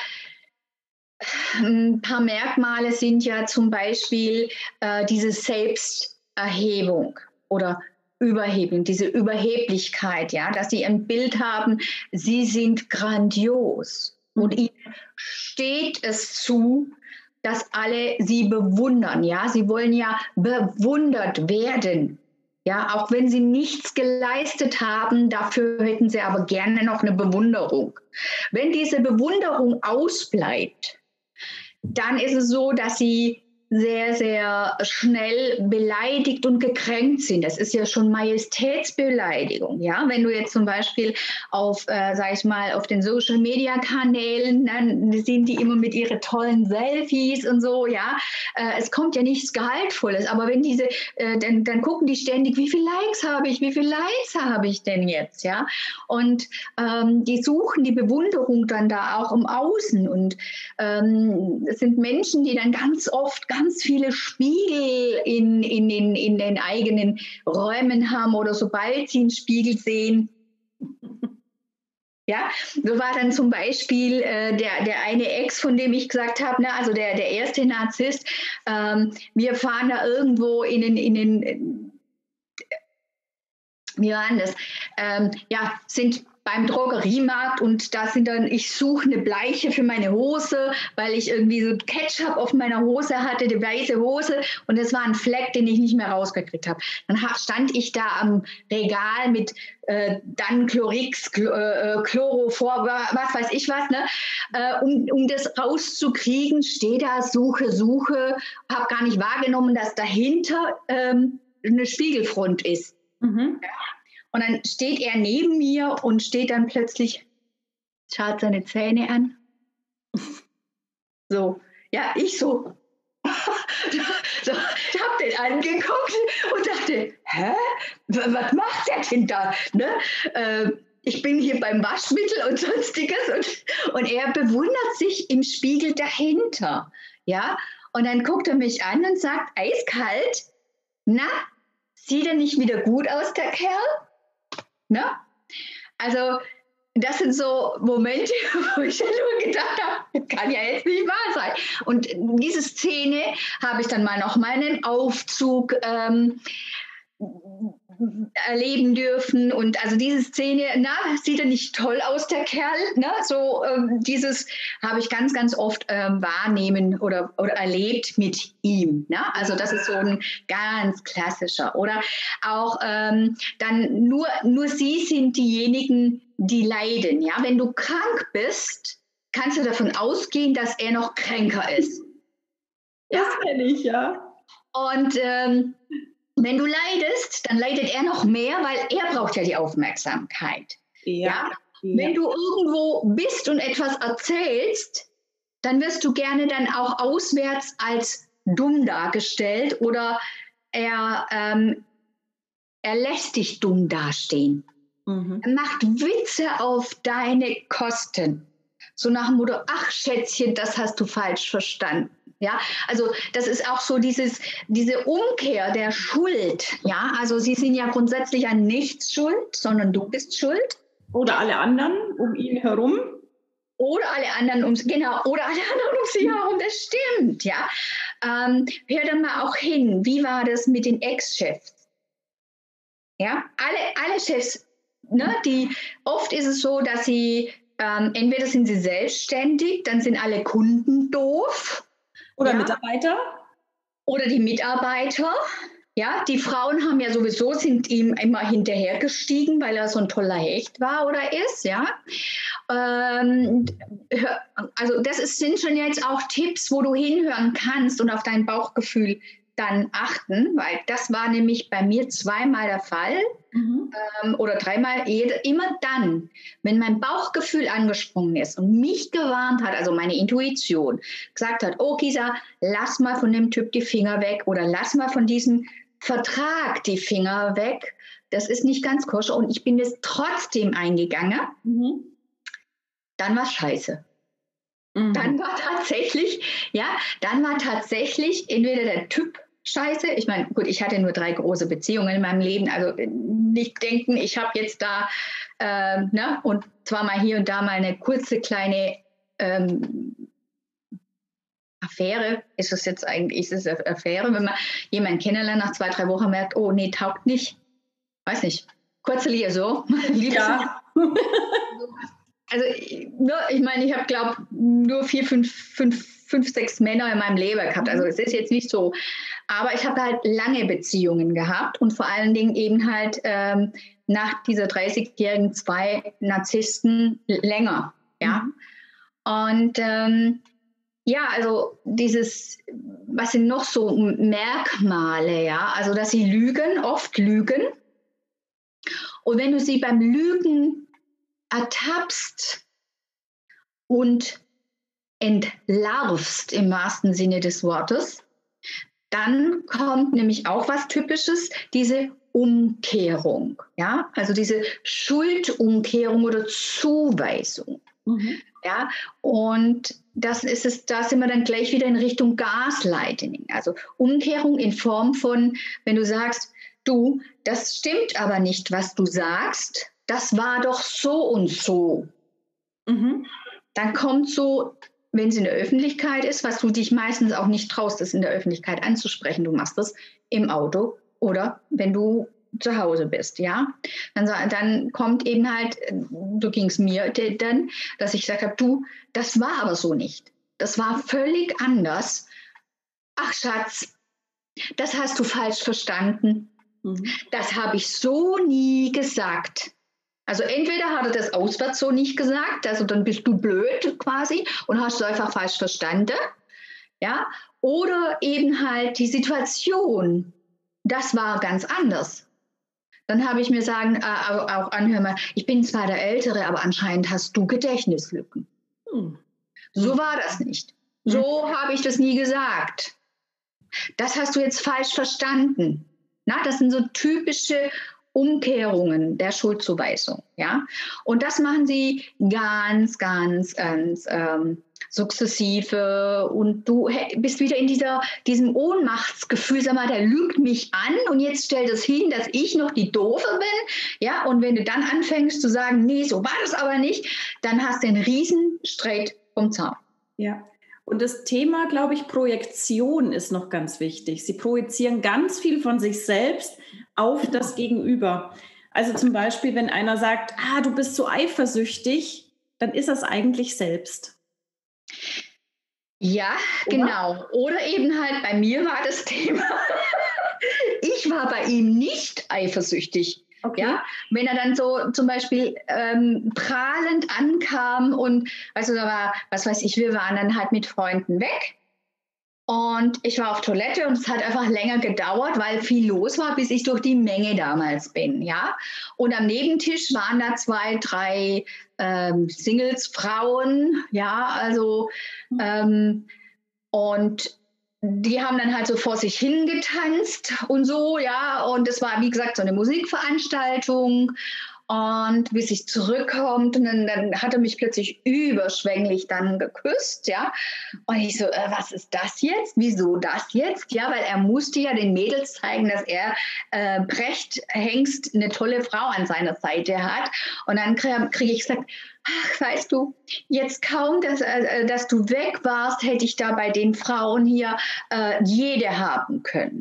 ein paar Merkmale sind ja zum Beispiel diese Selbsterhebung oder Überhebung, diese Überheblichkeit, ja, dass sie ein Bild haben, sie sind grandios und ihnen steht es zu, dass alle sie bewundern, ja, sie wollen ja bewundert werden. Ja, auch wenn sie nichts geleistet haben, dafür hätten sie aber gerne noch eine Bewunderung. Wenn diese Bewunderung ausbleibt, dann ist es so, dass sie sehr, sehr schnell beleidigt und gekränkt sind. Das ist ja schon Majestätsbeleidigung. Ja? Wenn du jetzt zum Beispiel auf den Social-Media-Kanälen, dann sind die immer mit ihren tollen Selfies und so. Ja, es kommt ja nichts Gehaltvolles. Aber wenn dann gucken die ständig, wie viele Likes habe ich denn jetzt? Ja, und die suchen die Bewunderung dann da auch im Außen. Und es sind Menschen, die dann ganz oft ganz viele Spiegel in den eigenen Räumen haben oder sobald sie einen Spiegel sehen. Ja, so war dann zum Beispiel der eine Ex, von dem ich gesagt habe, ne, also der erste Narzisst, wir fahren da irgendwo wie war das? Sind beim Drogeriemarkt und ich suche eine Bleiche für meine Hose, weil ich irgendwie so Ketchup auf meiner Hose hatte, die weiße Hose, und es war ein Fleck, den ich nicht mehr rausgekriegt habe. Dann stand ich da am Regal mit dann Chlorix, Chlorofor, was weiß ich was, ne? Um das rauszukriegen, stehe da, suche, habe gar nicht wahrgenommen, dass dahinter eine Spiegelfront ist. Mhm. Ja? Und dann steht er neben mir und steht dann plötzlich, schaut seine Zähne an. So, ja, ich so. Ich habe den angeguckt und dachte, hä? Was macht der denn da? Ne? Ich bin hier beim Waschmittel und sonstiges und er bewundert sich im Spiegel dahinter. Ja? Und dann guckt er mich an und sagt, eiskalt, na, sieht er nicht wieder gut aus, der Kerl? Ne? Also das sind so Momente, wo ich ja nur gedacht habe, kann ja jetzt nicht wahr sein. Und diese Szene habe ich dann mal noch mal einen Aufzug erleben dürfen. Und also diese Szene, sieht er nicht toll aus, der Kerl? Ne? So dieses habe ich ganz, ganz oft wahrnehmen oder erlebt mit ihm. Ne? Also das ist so ein ganz klassischer. Oder auch dann nur sie sind diejenigen, die leiden. Ja? Wenn du krank bist, kannst du davon ausgehen, dass er noch kränker ist. Das kenne ich, ja. Und wenn du leidest, dann leidet er noch mehr, weil er braucht ja die Aufmerksamkeit. Ja? Wenn du irgendwo bist und etwas erzählst, dann wirst du gerne dann auch auswärts als dumm dargestellt oder er lässt dich dumm dastehen. Mhm. Er macht Witze auf deine Kosten. So nach dem Motto, ach Schätzchen, das hast du falsch verstanden. Ja, also das ist auch so diese Umkehr der Schuld. Ja, also sie sind ja grundsätzlich an nichts schuld, sondern du bist schuld. Oder alle anderen um ihn herum. Oder alle anderen um sie herum, das stimmt. Ja, hör dann mal auch hin, wie war das mit den Ex-Chefs? Ja, alle Chefs, ne, oft ist es so, dass sie entweder sind sie selbstständig, dann sind alle Kunden doof. Oder Mitarbeiter? Oder die Mitarbeiter. Ja, die Frauen sind ihm immer hinterhergestiegen, weil er so ein toller Hecht war oder ist. Ja, also sind schon jetzt auch Tipps, wo du hinhören kannst und auf dein Bauchgefühl dann achten, weil das war nämlich bei mir 2-mal der Fall. Mhm. Oder 3-mal, immer dann, wenn mein Bauchgefühl angesprungen ist und mich gewarnt hat, also meine Intuition, gesagt hat, oh Gisa, lass mal von dem Typ die Finger weg oder lass mal von diesem Vertrag die Finger weg, das ist nicht ganz koscher und ich bin jetzt trotzdem eingegangen, dann war es scheiße. Mhm. Dann war tatsächlich entweder der Typ scheiße. Ich meine, gut, ich hatte nur 3 große Beziehungen in meinem Leben, also nicht denken, ich habe jetzt da, und zwar mal hier und da mal eine kurze kleine Affäre. Ist es eine Affäre, wenn man jemanden kennenlernt, nach 2-3 Wochen merkt, oh nee, taugt nicht. Weiß nicht. Kurze Liaison. Ja. Also, ich meine, ich habe, glaube nur 4, 5, 6 Männer in meinem Leben gehabt. Also es ist jetzt nicht so. Aber ich habe halt lange Beziehungen gehabt und vor allen Dingen eben halt nach dieser 30-jährigen 2 Narzissten länger. Ja. Und also was sind noch so Merkmale? Ja, also dass sie oft lügen. Und wenn du sie beim Lügen ertappst und entlarvst im wahrsten Sinne des Wortes, dann kommt nämlich auch was Typisches, diese Umkehrung, ja, also diese Schuldumkehrung oder Zuweisung. Mhm. Ja, und da sind wir dann gleich wieder in Richtung Gaslighting, also Umkehrung in Form von, wenn du sagst, du, das stimmt aber nicht, was du sagst, das war doch so und so. Mhm. Dann kommt so, wenn es in der Öffentlichkeit ist, was du dich meistens auch nicht traust, das in der Öffentlichkeit anzusprechen, du machst das im Auto oder wenn du zu Hause bist, ja. Dann kommt eben halt, so ging es mir dann, dass ich gesagt habe, du, das war aber so nicht. Das war völlig anders. Ach Schatz, das hast du falsch verstanden. Das habe ich so nie gesagt. Also entweder hat er das auswärts so nicht gesagt, also dann bist du blöd quasi und hast es einfach falsch verstanden, ja, oder eben halt die Situation, das war ganz anders. Dann habe ich mir auch anhören, ich bin zwar der Ältere, aber anscheinend hast du Gedächtnislücken. So war das nicht. So habe ich das nie gesagt. Das hast du jetzt falsch verstanden. Na, das sind so typische Umkehrungen der Schuldzuweisung. Ja? Und das machen sie ganz, ganz, ganz sukzessive. Und du bist wieder in diesem Ohnmachtsgefühl, sag mal, der lügt mich an und jetzt stellt es hin, dass ich noch die Doofe bin. Ja? Und wenn du dann anfängst zu sagen, nee, so war das aber nicht, dann hast du einen riesen Streit vom Zaun. Ja. Und das Thema, glaube ich, Projektion ist noch ganz wichtig. Sie projizieren ganz viel von sich selbst auf das Gegenüber. Also zum Beispiel, wenn einer sagt, du bist so eifersüchtig, dann ist das eigentlich selbst. Ja, oder? Genau. Oder eben halt, bei mir war das Thema, ich war bei ihm nicht eifersüchtig. Okay. Ja, wenn er dann so zum Beispiel prahlend ankam und also da war, was weiß ich, wir waren dann halt mit Freunden weg und ich war auf Toilette und es hat einfach länger gedauert, weil viel los war, bis ich durch die Menge damals bin, ja. Und am Nebentisch waren da 2, 3 Singles, Frauen, ja, also und die haben dann halt so vor sich hingetanzt und so, ja, und es war, wie gesagt, so eine Musikveranstaltung und bis ich zurückkommt und dann hat er mich plötzlich überschwänglich dann geküsst, ja, und ich so, was ist das jetzt? Wieso das jetzt? Ja, weil er musste ja den Mädels zeigen, dass er Brecht Hengst eine tolle Frau an seiner Seite hat und dann kriege ich gesagt, ach, weißt du, jetzt kaum, dass du weg warst, hätte ich da bei den Frauen hier jede haben können.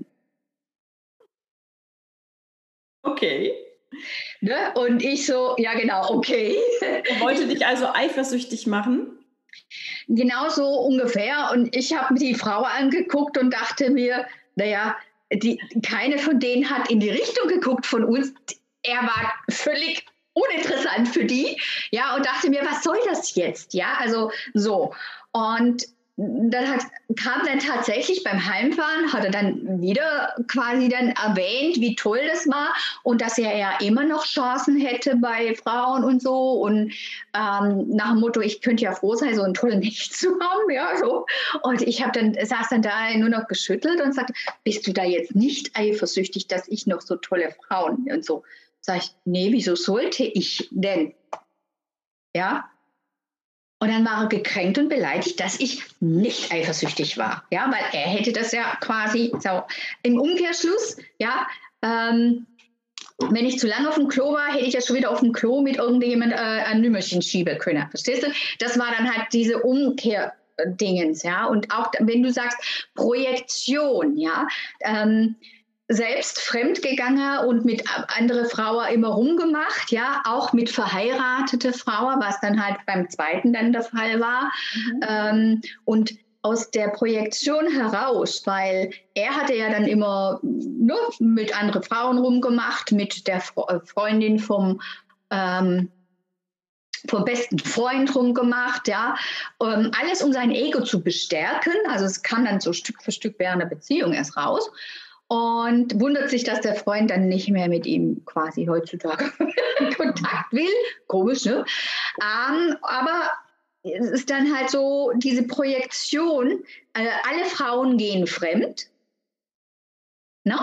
Okay. Ne? Und ich so, ja genau, okay. Er wollte dich also eifersüchtig machen? Genau so ungefähr. Und ich habe mir die Frau angeguckt und dachte mir, naja, keine von denen hat in die Richtung geguckt von uns. Er war völlig uninteressant für die, ja, und dachte mir, was soll das jetzt, ja, also so. Und dann kam dann tatsächlich beim Heimfahren, hat er dann wieder quasi dann erwähnt, wie toll das war und dass er ja immer noch Chancen hätte bei Frauen und so und nach dem Motto, ich könnte ja froh sein, so einen tollen Hecht zu haben, ja, so. Und ich saß dann da nur noch geschüttelt und sagte, bist du da jetzt nicht eifersüchtig, dass ich noch so tolle Frauen und so. Sag ich, nee, wieso sollte ich denn? Ja. Und dann war er gekränkt und beleidigt, dass ich nicht eifersüchtig war. Ja, weil er hätte das ja quasi so im Umkehrschluss, ja, wenn ich zu lange auf dem Klo war, hätte ich ja schon wieder auf dem Klo mit irgendjemand ein Nümmerchen schieben können. Verstehst du? Das war dann halt diese Umkehrdingens, ja. Und auch wenn du sagst Projektion, ja, selbst fremdgegangen und mit andere Frauen immer rumgemacht, ja, auch mit verheiratete Frauen, was dann halt beim zweiten dann der Fall war. Und aus der Projektion heraus, weil er hatte ja dann immer nur mit anderen Frauen rumgemacht, mit der Freundin vom besten Freund rumgemacht, ja, alles um sein Ego zu bestärken. Also es kam dann so Stück für Stück während der Beziehung erst raus. Und wundert sich, dass der Freund dann nicht mehr mit ihm quasi heutzutage in Kontakt will. Komisch, ne? Aber es ist dann halt so diese Projektion, alle Frauen gehen fremd. No?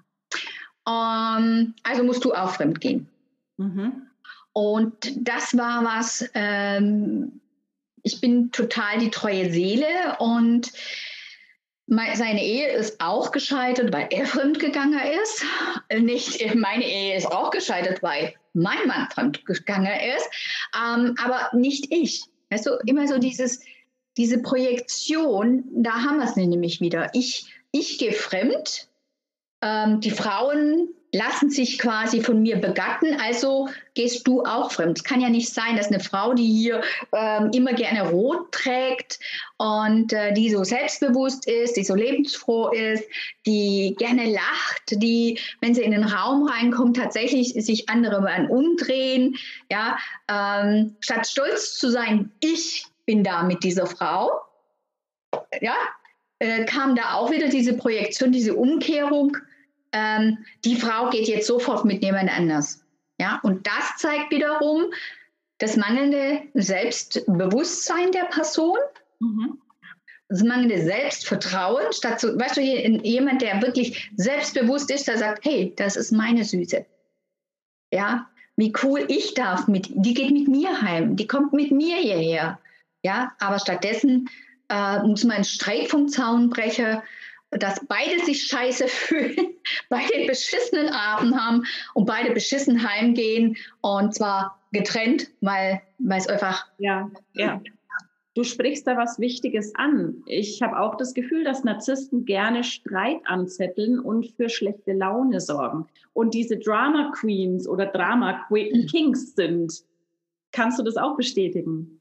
Also musst du auch fremd gehen. Und das war was, ich bin total die treue Seele und seine Ehe ist auch gescheitert, weil er fremdgegangen ist. Nicht meine Ehe ist auch gescheitert, weil mein Mann fremdgegangen ist, aber nicht ich. Weißt du, immer so diese Projektion, da haben wir es nämlich wieder. Ich gehe fremd, die Frauen lassen sich quasi von mir begatten, also gehst du auch fremd. Es kann ja nicht sein, dass eine Frau, die hier immer gerne rot trägt und die so selbstbewusst ist, die so lebensfroh ist, die gerne lacht, die, wenn sie in den Raum reinkommt, tatsächlich sich andere mal umdrehen, ja, statt stolz zu sein, ich bin da mit dieser Frau, ja, kam da auch wieder diese Projektion, diese Umkehrung, die Frau geht jetzt sofort mit jemand anders. Ja? Und das zeigt wiederum das mangelnde Selbstbewusstsein der Person, das mangelnde Selbstvertrauen, statt so, weißt du, jemand, der wirklich selbstbewusst ist, der sagt, hey, das ist meine Süße. Ja, wie cool, ich darf die geht mit mir heim, die kommt mit mir hierher. Ja, aber stattdessen muss man einen Streik vom Zaun brechen, dass beide sich scheiße fühlen, beide einen beschissenen Abend haben und beide beschissen heimgehen und zwar getrennt, weil es einfach... Ja. Du sprichst da was Wichtiges an. Ich habe auch das Gefühl, dass Narzissten gerne Streit anzetteln und für schlechte Laune sorgen. Und diese Drama Queens oder Drama Kings sind. Kannst du das auch bestätigen?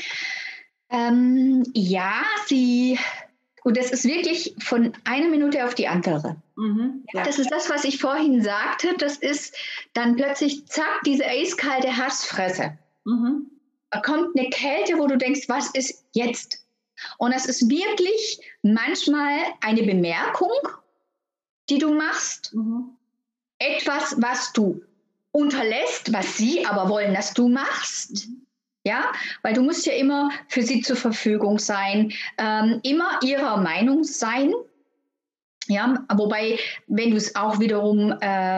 Ja, und das ist wirklich von einer Minute auf die andere. Ja. Das ist das, was ich vorhin sagte. Das ist dann plötzlich, zack, diese eiskalte Hassfresse. Da kommt eine Kälte, wo du denkst, was ist jetzt? Und es ist wirklich manchmal eine Bemerkung, die du machst. Etwas, was du unterlässt, was sie aber wollen, dass du machst. Ja, weil du musst ja immer für sie zur Verfügung sein, immer ihrer Meinung sein. Ja, wobei, wenn du es auch wiederum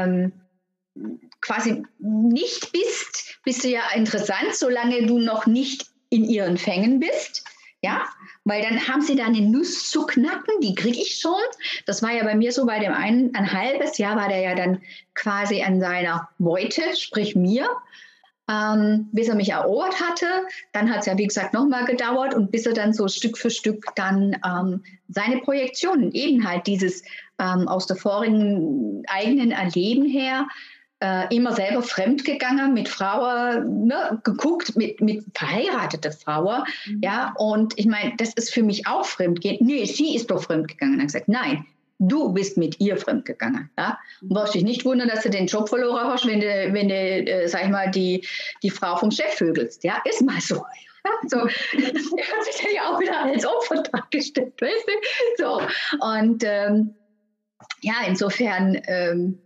quasi nicht bist du ja interessant, solange du noch nicht in ihren Fängen bist. Ja, weil dann haben sie da eine Nuss zu knacken, die kriege ich schon. Das war ja bei mir so, bei dem einen ein halbes Jahr war der ja dann quasi an seiner Beute, sprich mir. Bis er mich erobert hatte. Dann hat es ja, wie gesagt, nochmal gedauert und bis er dann so Stück für Stück dann seine Projektionen, eben halt dieses aus der vorigen eigenen Erleben her, immer selber fremdgegangen mit Frauen, ne, geguckt mit verheiratete Frauen. Ja, und ich meine, das ist für mich auch Fremdgehen. Nee, sie ist doch fremdgegangen. Er hat gesagt, nein, du bist mit ihr fremdgegangen. Ja? Und brauchst dich nicht wundern, dass du den Job verloren hast, wenn du sag ich mal, die Frau vom Chef vögelst. Ja, ist mal so. Ja, so. Er hat sich ja auch wieder als Opfer dargestellt, weißt du? So. Und ja, insofern,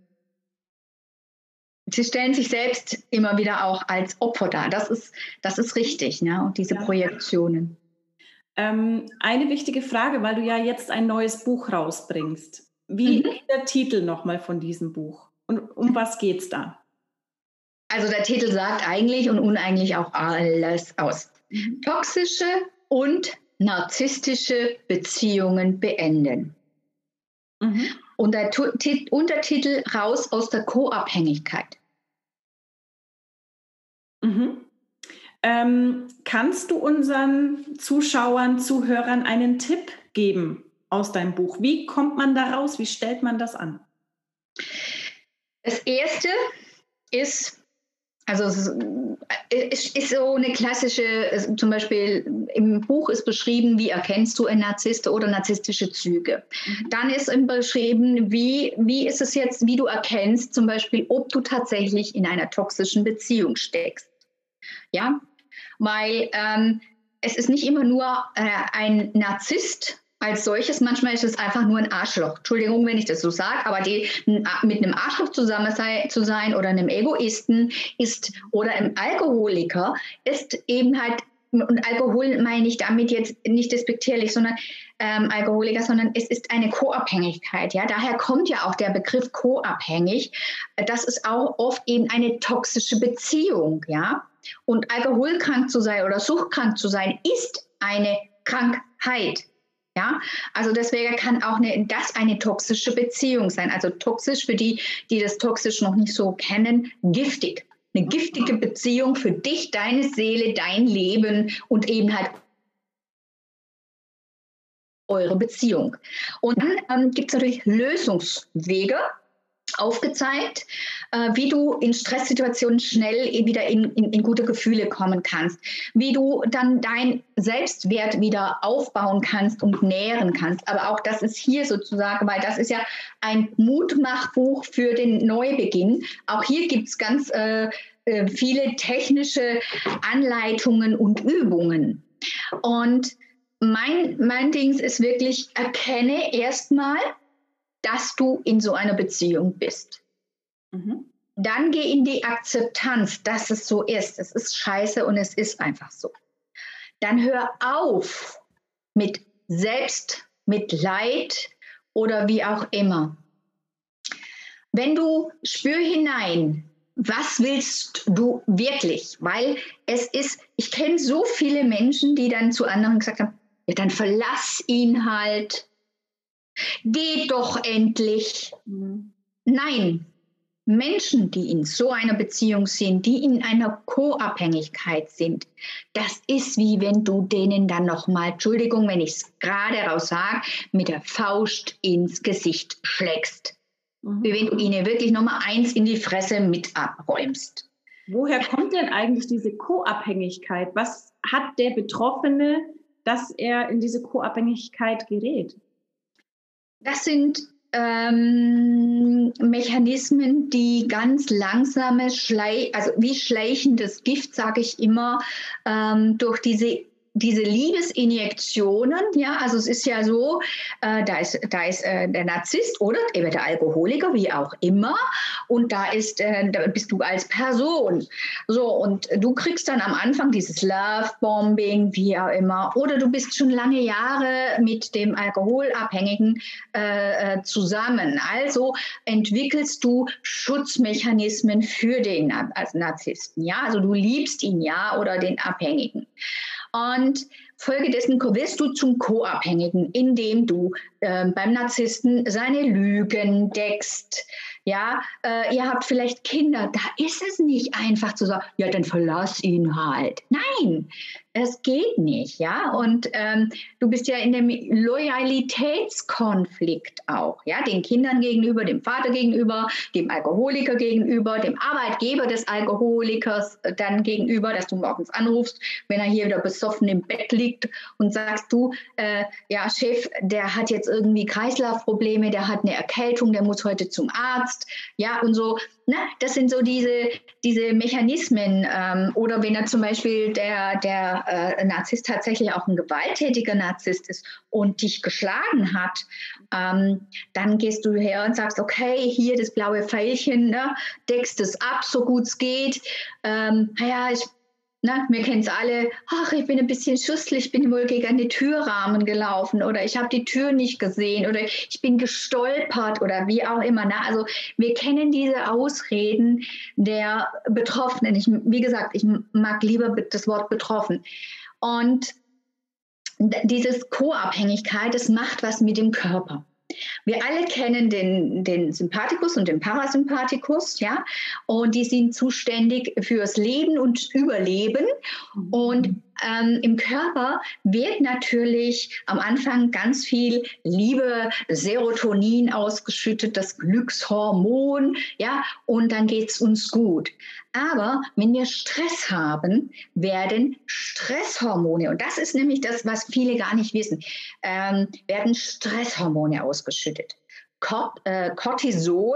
sie stellen sich selbst immer wieder auch als Opfer dar. Das ist richtig, ne? Und diese Projektionen. Eine wichtige Frage, weil du ja jetzt ein neues Buch rausbringst. Wie ist der Titel nochmal von diesem Buch? Und um was geht's da? Also der Titel sagt eigentlich und uneigentlich auch alles aus. Toxische und narzisstische Beziehungen beenden. Und der Untertitel raus aus der Co-Abhängigkeit. Kannst du unseren Zuschauern, Zuhörern einen Tipp geben aus deinem Buch? Wie kommt man da raus? Wie stellt man das an? Das Erste ist, also es ist so eine klassische, zum Beispiel im Buch ist beschrieben, wie erkennst du einen Narzisst oder narzisstische Züge. Dann ist beschrieben, wie ist es jetzt, wie du erkennst, zum Beispiel, ob du tatsächlich in einer toxischen Beziehung steckst. Ja, weil es ist nicht immer nur ein Narzisst als solches, manchmal ist es einfach nur ein Arschloch. Entschuldigung, wenn ich das so sage, aber mit einem Arschloch zusammen zu sein oder einem Egoisten oder einem Alkoholiker ist eben halt, und Alkohol meine ich damit jetzt nicht despektierlich, sondern Alkoholiker, sondern es ist eine Co-Abhängigkeit. Ja? Daher kommt ja auch der Begriff co-abhängig. Das ist auch oft eben eine toxische Beziehung. Ja? Und alkoholkrank zu sein oder suchtkrank zu sein, ist eine Krankheit. Ja, also deswegen kann auch das eine toxische Beziehung sein. Also toxisch für die das toxisch noch nicht so kennen, giftig. Eine giftige Beziehung für dich, deine Seele, dein Leben und eben halt eure Beziehung. Und dann gibt es natürlich Lösungswege. aufgezeigt, wie du in Stresssituationen schnell wieder in gute Gefühle kommen kannst, wie du dann dein Selbstwert wieder aufbauen kannst und nähren kannst. Aber auch das ist hier sozusagen, weil das ist ja ein Mutmachbuch für den Neubeginn. Auch hier gibt es ganz viele technische Anleitungen und Übungen. Und mein Ding ist wirklich, erkenne erstmal, dass du in so einer Beziehung bist. Mhm. Dann geh in die Akzeptanz, dass es so ist. Es ist scheiße und es ist einfach so. Dann hör auf mit Selbstmitleid oder wie auch immer. Wenn du spür hinein, was willst du wirklich? Weil es ist, ich kenne so viele Menschen, die dann zu anderen gesagt haben, ja, dann verlass ihn halt. Geh doch endlich. Mhm. Nein, Menschen, die in so einer Beziehung sind, die in einer Co-Abhängigkeit sind, das ist wie wenn du denen dann nochmal, Entschuldigung, wenn ich es gerade raus sage, mit der Faust ins Gesicht schlägst. Mhm. Wie wenn du ihnen wirklich nochmal eins in die Fresse mit abräumst. Woher kommt denn eigentlich diese Co-Abhängigkeit? Was hat der Betroffene, dass er in diese Co-Abhängigkeit gerät? Das sind Mechanismen, die ganz langsame, also wie schleichendes Gift, sage ich immer, durch diese Liebesinjektionen, ja, also es ist ja so, da ist der Narzisst oder eben der Alkoholiker, wie auch immer, und da bist du als Person. So, und du kriegst dann am Anfang dieses Love-Bombing, wie auch immer, oder du bist schon lange Jahre mit dem Alkoholabhängigen zusammen. Also entwickelst du Schutzmechanismen für den als Narzissten, ja, also du liebst ihn, ja, oder den Abhängigen. Und folgedessen wirst du zum Co-Abhängigen, indem du beim Narzissten seine Lügen deckst. Ja, ihr habt vielleicht Kinder, da ist es nicht einfach zu sagen, ja, dann verlass ihn halt. Nein, es geht nicht, ja. Und du bist ja in dem Loyalitätskonflikt auch, ja, den Kindern gegenüber, dem Vater gegenüber, dem Alkoholiker gegenüber, dem Arbeitgeber des Alkoholikers dann gegenüber, dass du morgens anrufst, wenn er hier wieder besoffen im Bett liegt und sagst du, ja, Chef, der hat jetzt irgendwie Kreislaufprobleme, der hat eine Erkältung, der muss heute zum Arzt, ja, und so. Ne? Das sind so diese Mechanismen. Oder wenn er zum Beispiel der Narzisst tatsächlich auch ein gewalttätiger Narzisst ist und dich geschlagen hat, dann gehst du her und sagst, okay, hier das blaue Pfeilchen, ne, deckst es ab, so gut es geht. Wir kennen es alle, ach, ich bin ein bisschen schusselig, ich bin wohl gegen den Türrahmen gelaufen oder ich habe die Tür nicht gesehen oder ich bin gestolpert oder wie auch immer. Ne? Also wir kennen diese Ausreden der Betroffenen. Wie gesagt, ich mag lieber das Wort betroffen. Und dieses Co-Abhängigkeit, das macht was mit dem Körper. Wir alle kennen den Sympathikus und den Parasympathikus, ja, und die sind zuständig fürs Leben und Überleben. Und im Körper wird natürlich am Anfang ganz viel Liebe, Serotonin ausgeschüttet, das Glückshormon, ja, und dann geht es uns gut. Aber wenn wir Stress haben, werden Stresshormone, und das ist nämlich das, was viele gar nicht wissen, werden Stresshormone ausgeschüttet. Cortisol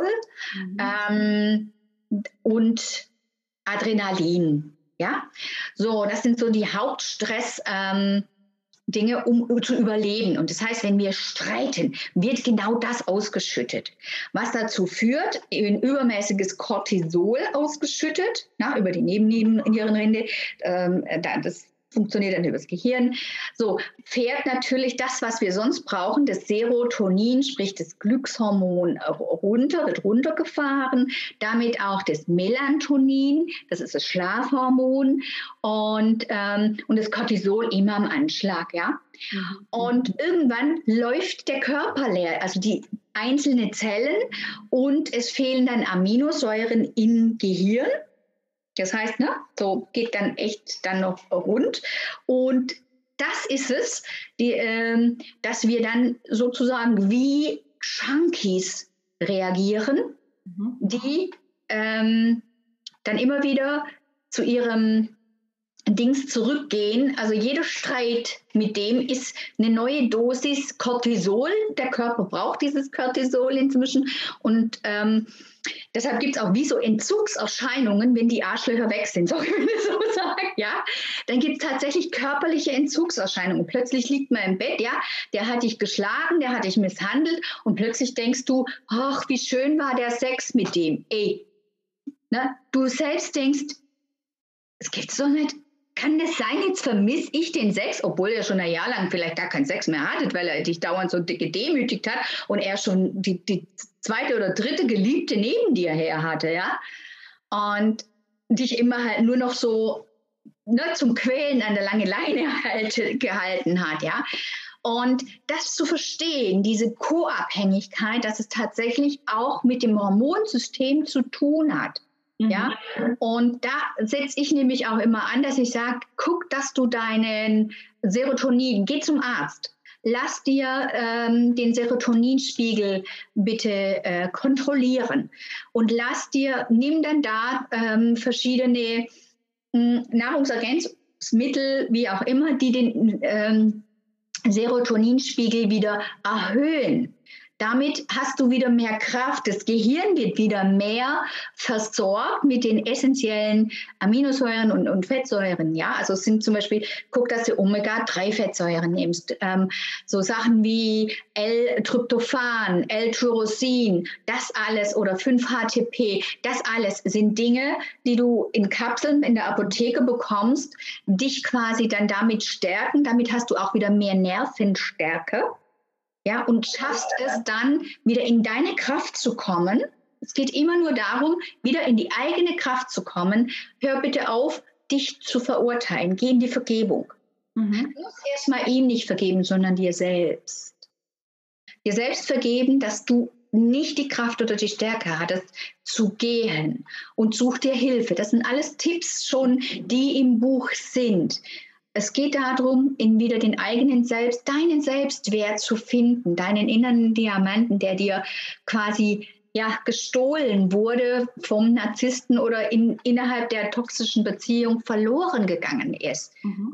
und Adrenalin. Ja, so, das sind so die Hauptstress-Dinge, um zu überleben. Und das heißt, wenn wir streiten, wird genau das ausgeschüttet. Was dazu führt, ein übermäßiges Cortisol ausgeschüttet, über die Nebennierenrinde, das funktioniert dann übers Gehirn. So, fährt natürlich das, was wir sonst brauchen, das Serotonin, sprich das Glückshormon, wird runtergefahren. Damit auch das Melatonin, das ist das Schlafhormon, und das Cortisol immer am Anschlag, ja. Mhm. Und irgendwann läuft der Körper leer, also die einzelnen Zellen, und es fehlen dann Aminosäuren im Gehirn. Das heißt, so geht dann echt dann noch rund. Und das ist es, dass wir dann sozusagen wie Junkies reagieren, die dann immer wieder zu ihrem Dings zurückgehen. Also jeder Streit mit dem ist eine neue Dosis Cortisol. Der Körper braucht dieses Cortisol inzwischen. Und deshalb gibt es auch wie so Entzugserscheinungen, wenn die Arschlöcher weg sind, sorry, wenn ich so sage, ja. Dann gibt es tatsächlich körperliche Entzugserscheinungen. Plötzlich liegt man im Bett, ja, der hat dich geschlagen, der hat dich misshandelt und plötzlich denkst du, ach, wie schön war der Sex mit dem. Ey, ne? Du selbst denkst, es gibt's doch nicht. Kann das sein, jetzt vermisse ich den Sex, obwohl er schon ein Jahr lang vielleicht gar keinen Sex mehr hatte, weil er dich dauernd so gedemütigt hat und er schon die zweite oder dritte Geliebte neben dir her hatte, ja? Und dich immer halt nur noch so zum Quälen an der langen Leine gehalten hat, ja? Und das zu verstehen, diese Co-Abhängigkeit, dass es tatsächlich auch mit dem Hormonsystem zu tun hat. Ja, und da setze ich nämlich auch immer an, dass ich sage, guck, dass du deinen Serotonin, geh zum Arzt, lass dir den Serotoninspiegel bitte kontrollieren und nimm dann da verschiedene Nahrungsergänzungsmittel, wie auch immer, die den Serotoninspiegel wieder erhöhen. Damit hast du wieder mehr Kraft. Das Gehirn wird wieder mehr versorgt mit den essentiellen Aminosäuren und Fettsäuren. Ja, also es sind zum Beispiel, guck, dass du Omega-3-Fettsäuren nimmst. So Sachen wie L-Tryptophan, L-Tyrosin, das alles oder 5-HTP, das alles sind Dinge, die du in Kapseln in der Apotheke bekommst, dich quasi dann damit stärken. Damit hast du auch wieder mehr Nervenstärke. Ja, und schaffst es dann, wieder in deine Kraft zu kommen. Es geht immer nur darum, wieder in die eigene Kraft zu kommen. Hör bitte auf, dich zu verurteilen. Geh in die Vergebung. Du musst erstmal ihm nicht vergeben, sondern dir selbst. Dir selbst vergeben, dass du nicht die Kraft oder die Stärke hattest, zu gehen. Und such dir Hilfe. Das sind alles Tipps schon, die im Buch sind. Es geht darum, in wieder deinen Selbstwert zu finden, deinen inneren Diamanten, der dir quasi gestohlen wurde vom Narzissten oder innerhalb der toxischen Beziehung verloren gegangen ist.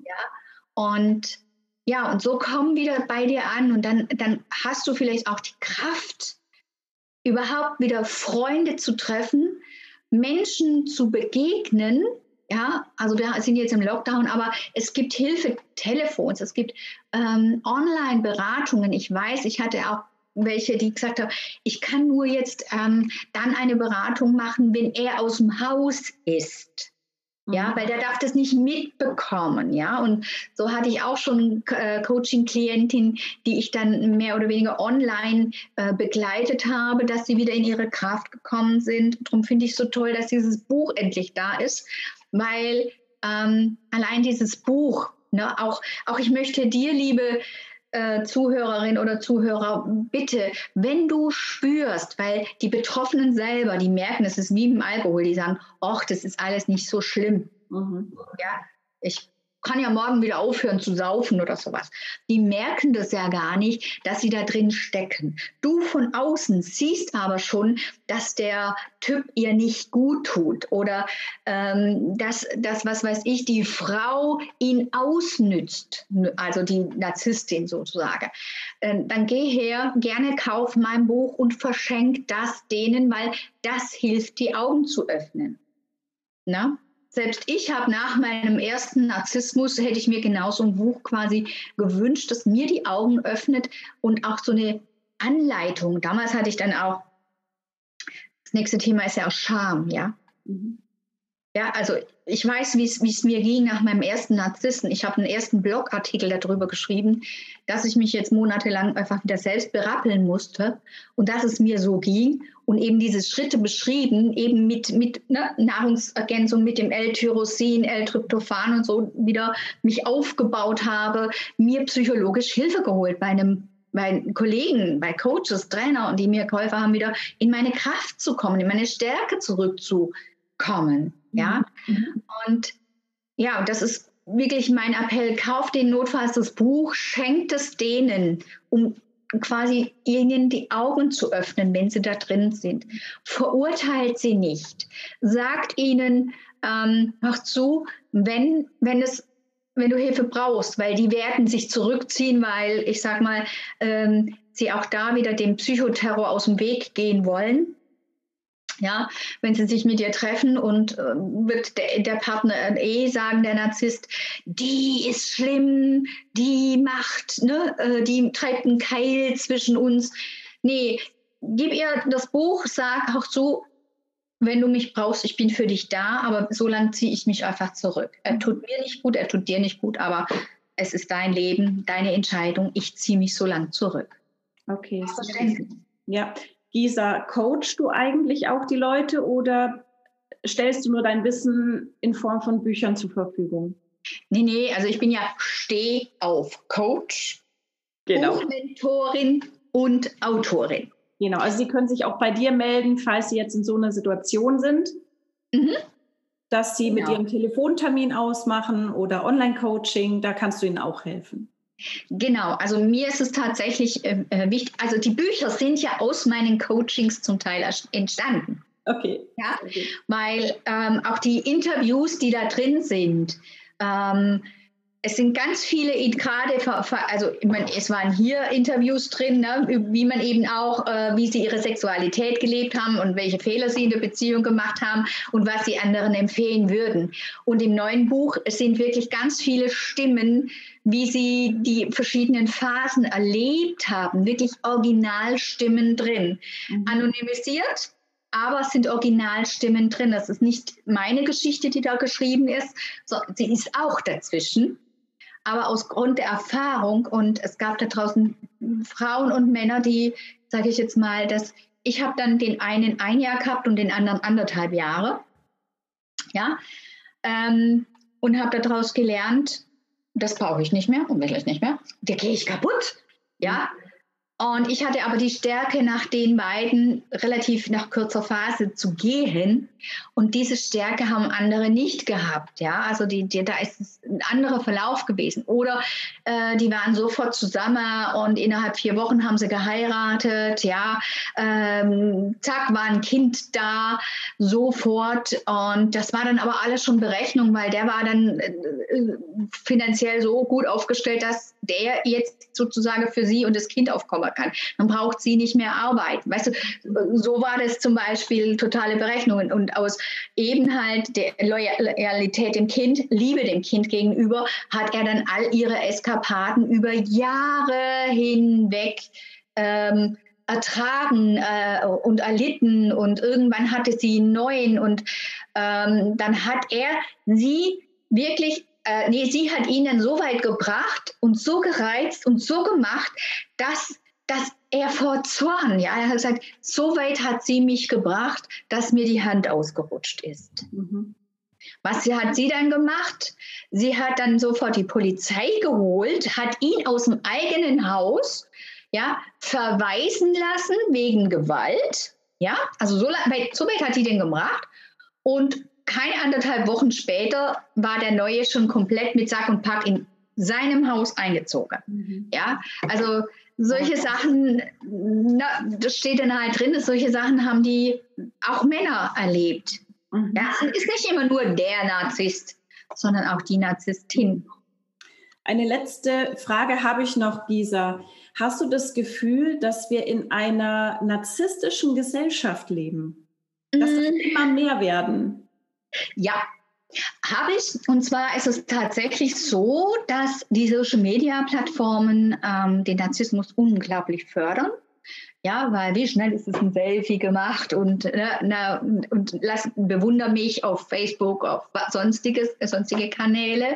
Und so komm wieder bei dir an und dann hast du vielleicht auch die Kraft, überhaupt wieder Freunde zu treffen, Menschen zu begegnen. Ja, also wir sind jetzt im Lockdown, aber es gibt Hilfetelefons, es gibt Online-Beratungen. Ich weiß, ich hatte auch welche, die gesagt haben, ich kann nur jetzt dann eine Beratung machen, wenn er aus dem Haus ist. Ja, weil der darf das nicht mitbekommen, ja. Und so hatte ich auch schon Coaching-Klientin, die ich dann mehr oder weniger online begleitet habe, dass sie wieder in ihre Kraft gekommen sind. Darum finde ich es so toll, dass dieses Buch endlich da ist, weil allein dieses Buch, ne, auch ich möchte dir, liebe Zuhörerin oder Zuhörer, bitte, wenn du spürst, weil die Betroffenen selber, die merken, es ist wie im Alkohol, die sagen, ach, das ist alles nicht so schlimm. Ja, ich kann ja morgen wieder aufhören zu saufen oder sowas. Die merken das ja gar nicht, dass sie da drin stecken. Du von außen siehst aber schon, dass der Typ ihr nicht gut tut oder dass, was weiß ich, die Frau ihn ausnützt, also die Narzisstin sozusagen. Dann geh her, gerne kauf mein Buch und verschenk das denen, weil das hilft, die Augen zu öffnen. Na? Selbst ich habe nach meinem ersten Narzissmus, hätte ich mir genauso ein Buch quasi gewünscht, das mir die Augen öffnet und auch so eine Anleitung. Damals hatte ich dann auch, das nächste Thema ist ja auch Scham, ja. Ja, also ich weiß, wie es mir ging nach meinem ersten Narzissten. Ich habe einen ersten Blogartikel darüber geschrieben, dass ich mich jetzt monatelang einfach wieder selbst berappeln musste und dass es mir so ging und eben diese Schritte beschrieben, eben mit Nahrungsergänzung, mit dem L-Tyrosin, L-Tryptophan und so wieder mich aufgebaut habe, mir psychologisch Hilfe geholt bei Kollegen, bei Coaches, Trainer und die mir geholfen haben, wieder in meine Kraft zu kommen, in meine Stärke zurückzukommen. Ja, und das ist wirklich mein Appell. Kauft den notfalls das Buch, schenkt es denen, um quasi ihnen die Augen zu öffnen, wenn sie da drin sind. Verurteilt sie nicht. Sagt ihnen, mach zu, wenn du Hilfe brauchst, weil die werden sich zurückziehen, weil ich sag mal, sie auch da wieder dem Psychoterror aus dem Weg gehen wollen. Ja, wenn sie sich mit dir treffen und wird der Partner sagen, der Narzisst, die ist schlimm, die macht, ne, die treibt einen Keil zwischen uns. Nee, gib ihr das Buch, sag auch zu, wenn du mich brauchst, ich bin für dich da, aber so lange ziehe ich mich einfach zurück. Er tut mir nicht gut, er tut dir nicht gut, aber es ist dein Leben, deine Entscheidung, ich ziehe mich so lang zurück. Okay. Ja. Gisa, coachst du eigentlich auch die Leute oder stellst du nur dein Wissen in Form von Büchern zur Verfügung? Nee, also ich bin ja Stehauf-Coach, genau. Buchmentorin und Autorin. Genau, also Sie können sich auch bei dir melden, falls Sie jetzt in so einer Situation sind, dass Sie mit Ihrem Telefontermin ausmachen oder Online-Coaching, da kannst du ihnen auch helfen. Genau, also mir ist es tatsächlich wichtig, also die Bücher sind ja aus meinen Coachings zum Teil entstanden. Okay. Ja, weil auch die Interviews, die da drin sind, es sind ganz viele, gerade, also ich meine, es waren hier Interviews drin, ne, wie man eben auch, wie sie ihre Sexualität gelebt haben und welche Fehler sie in der Beziehung gemacht haben und was sie anderen empfehlen würden. Und im neuen Buch sind wirklich ganz viele Stimmen, wie sie die verschiedenen Phasen erlebt haben, wirklich Originalstimmen drin. Anonymisiert, aber es sind Originalstimmen drin. Das ist nicht meine Geschichte, die da geschrieben ist, sondern sie ist auch dazwischen. Aber aus Grund der Erfahrung, und es gab da draußen Frauen und Männer, die, sage ich jetzt mal, ich habe dann den einen 1 Jahr gehabt und den anderen 1,5 Jahre. Ja, und habe daraus gelernt, das brauche ich nicht mehr und will ich nicht mehr. Da gehe ich kaputt. Ja. Und ich hatte aber die Stärke, nach den beiden relativ nach kurzer Phase zu gehen. Und diese Stärke haben andere nicht gehabt. Ja, also da ist es ein anderer Verlauf gewesen. Oder die waren sofort zusammen und innerhalb 4 Wochen haben sie geheiratet. Ja, zack, war ein Kind da, sofort. Und das war dann aber alles schon Berechnung, weil der war dann finanziell so gut aufgestellt, dass der jetzt sozusagen für sie und das Kind aufkommen kann. Dann braucht sie nicht mehr arbeiten. Weißt du, so war das zum Beispiel totale Berechnungen. Und aus eben halt der Loyalität dem Kind, Liebe dem Kind gegenüber, hat er dann all ihre Eskapaden über Jahre hinweg ertragen und erlitten. Und irgendwann hatte sie einen neuen. Und dann hat er sie wirklich sie hat ihn dann so weit gebracht und so gereizt und so gemacht, dass er vor Zorn, ja, er hat gesagt, so weit hat sie mich gebracht, dass mir die Hand ausgerutscht ist. Was hat sie dann gemacht? Sie hat dann sofort die Polizei geholt, hat ihn aus dem eigenen Haus, ja, verweisen lassen wegen Gewalt. Ja, also so weit hat sie den gebracht. Und keine 1,5 Wochen später war der Neue schon komplett mit Sack und Pack in seinem Haus eingezogen. Ja, also solche Sachen, das steht dann halt drin, solche Sachen haben die auch Männer erlebt. Ja, es ist nicht immer nur der Narzisst, sondern auch die Narzisstin. Eine letzte Frage habe ich noch, Gisa. Hast du das Gefühl, dass wir in einer narzisstischen Gesellschaft leben? Dass das immer mehr werden? Ja, habe ich. Und zwar ist es tatsächlich so, dass die Social-Media-Plattformen den Narzissmus unglaublich fördern. Ja, weil wie schnell ist es ein Selfie gemacht und bewundere mich auf Facebook, auf sonstige Kanäle.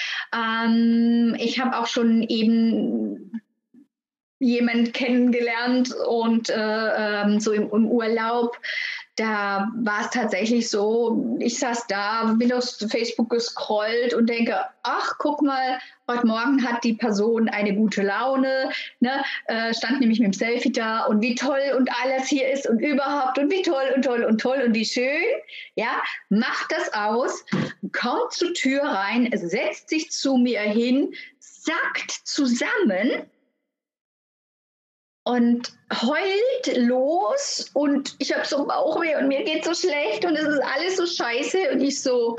Ich habe auch schon eben jemand kennengelernt und so im Urlaub, da war es tatsächlich so, ich saß da, bin auf Facebook gescrollt und denke, ach, guck mal, heute Morgen hat die Person eine gute Laune, ne? Stand nämlich mit dem Selfie da und wie toll und alles hier ist und überhaupt und wie toll und toll und toll und wie schön, ja, macht das aus, kommt zur Tür rein, setzt sich zu mir hin, sackt zusammen und heult los und ich habe so Bauchweh und mir geht so schlecht und es ist alles so scheiße und ich so,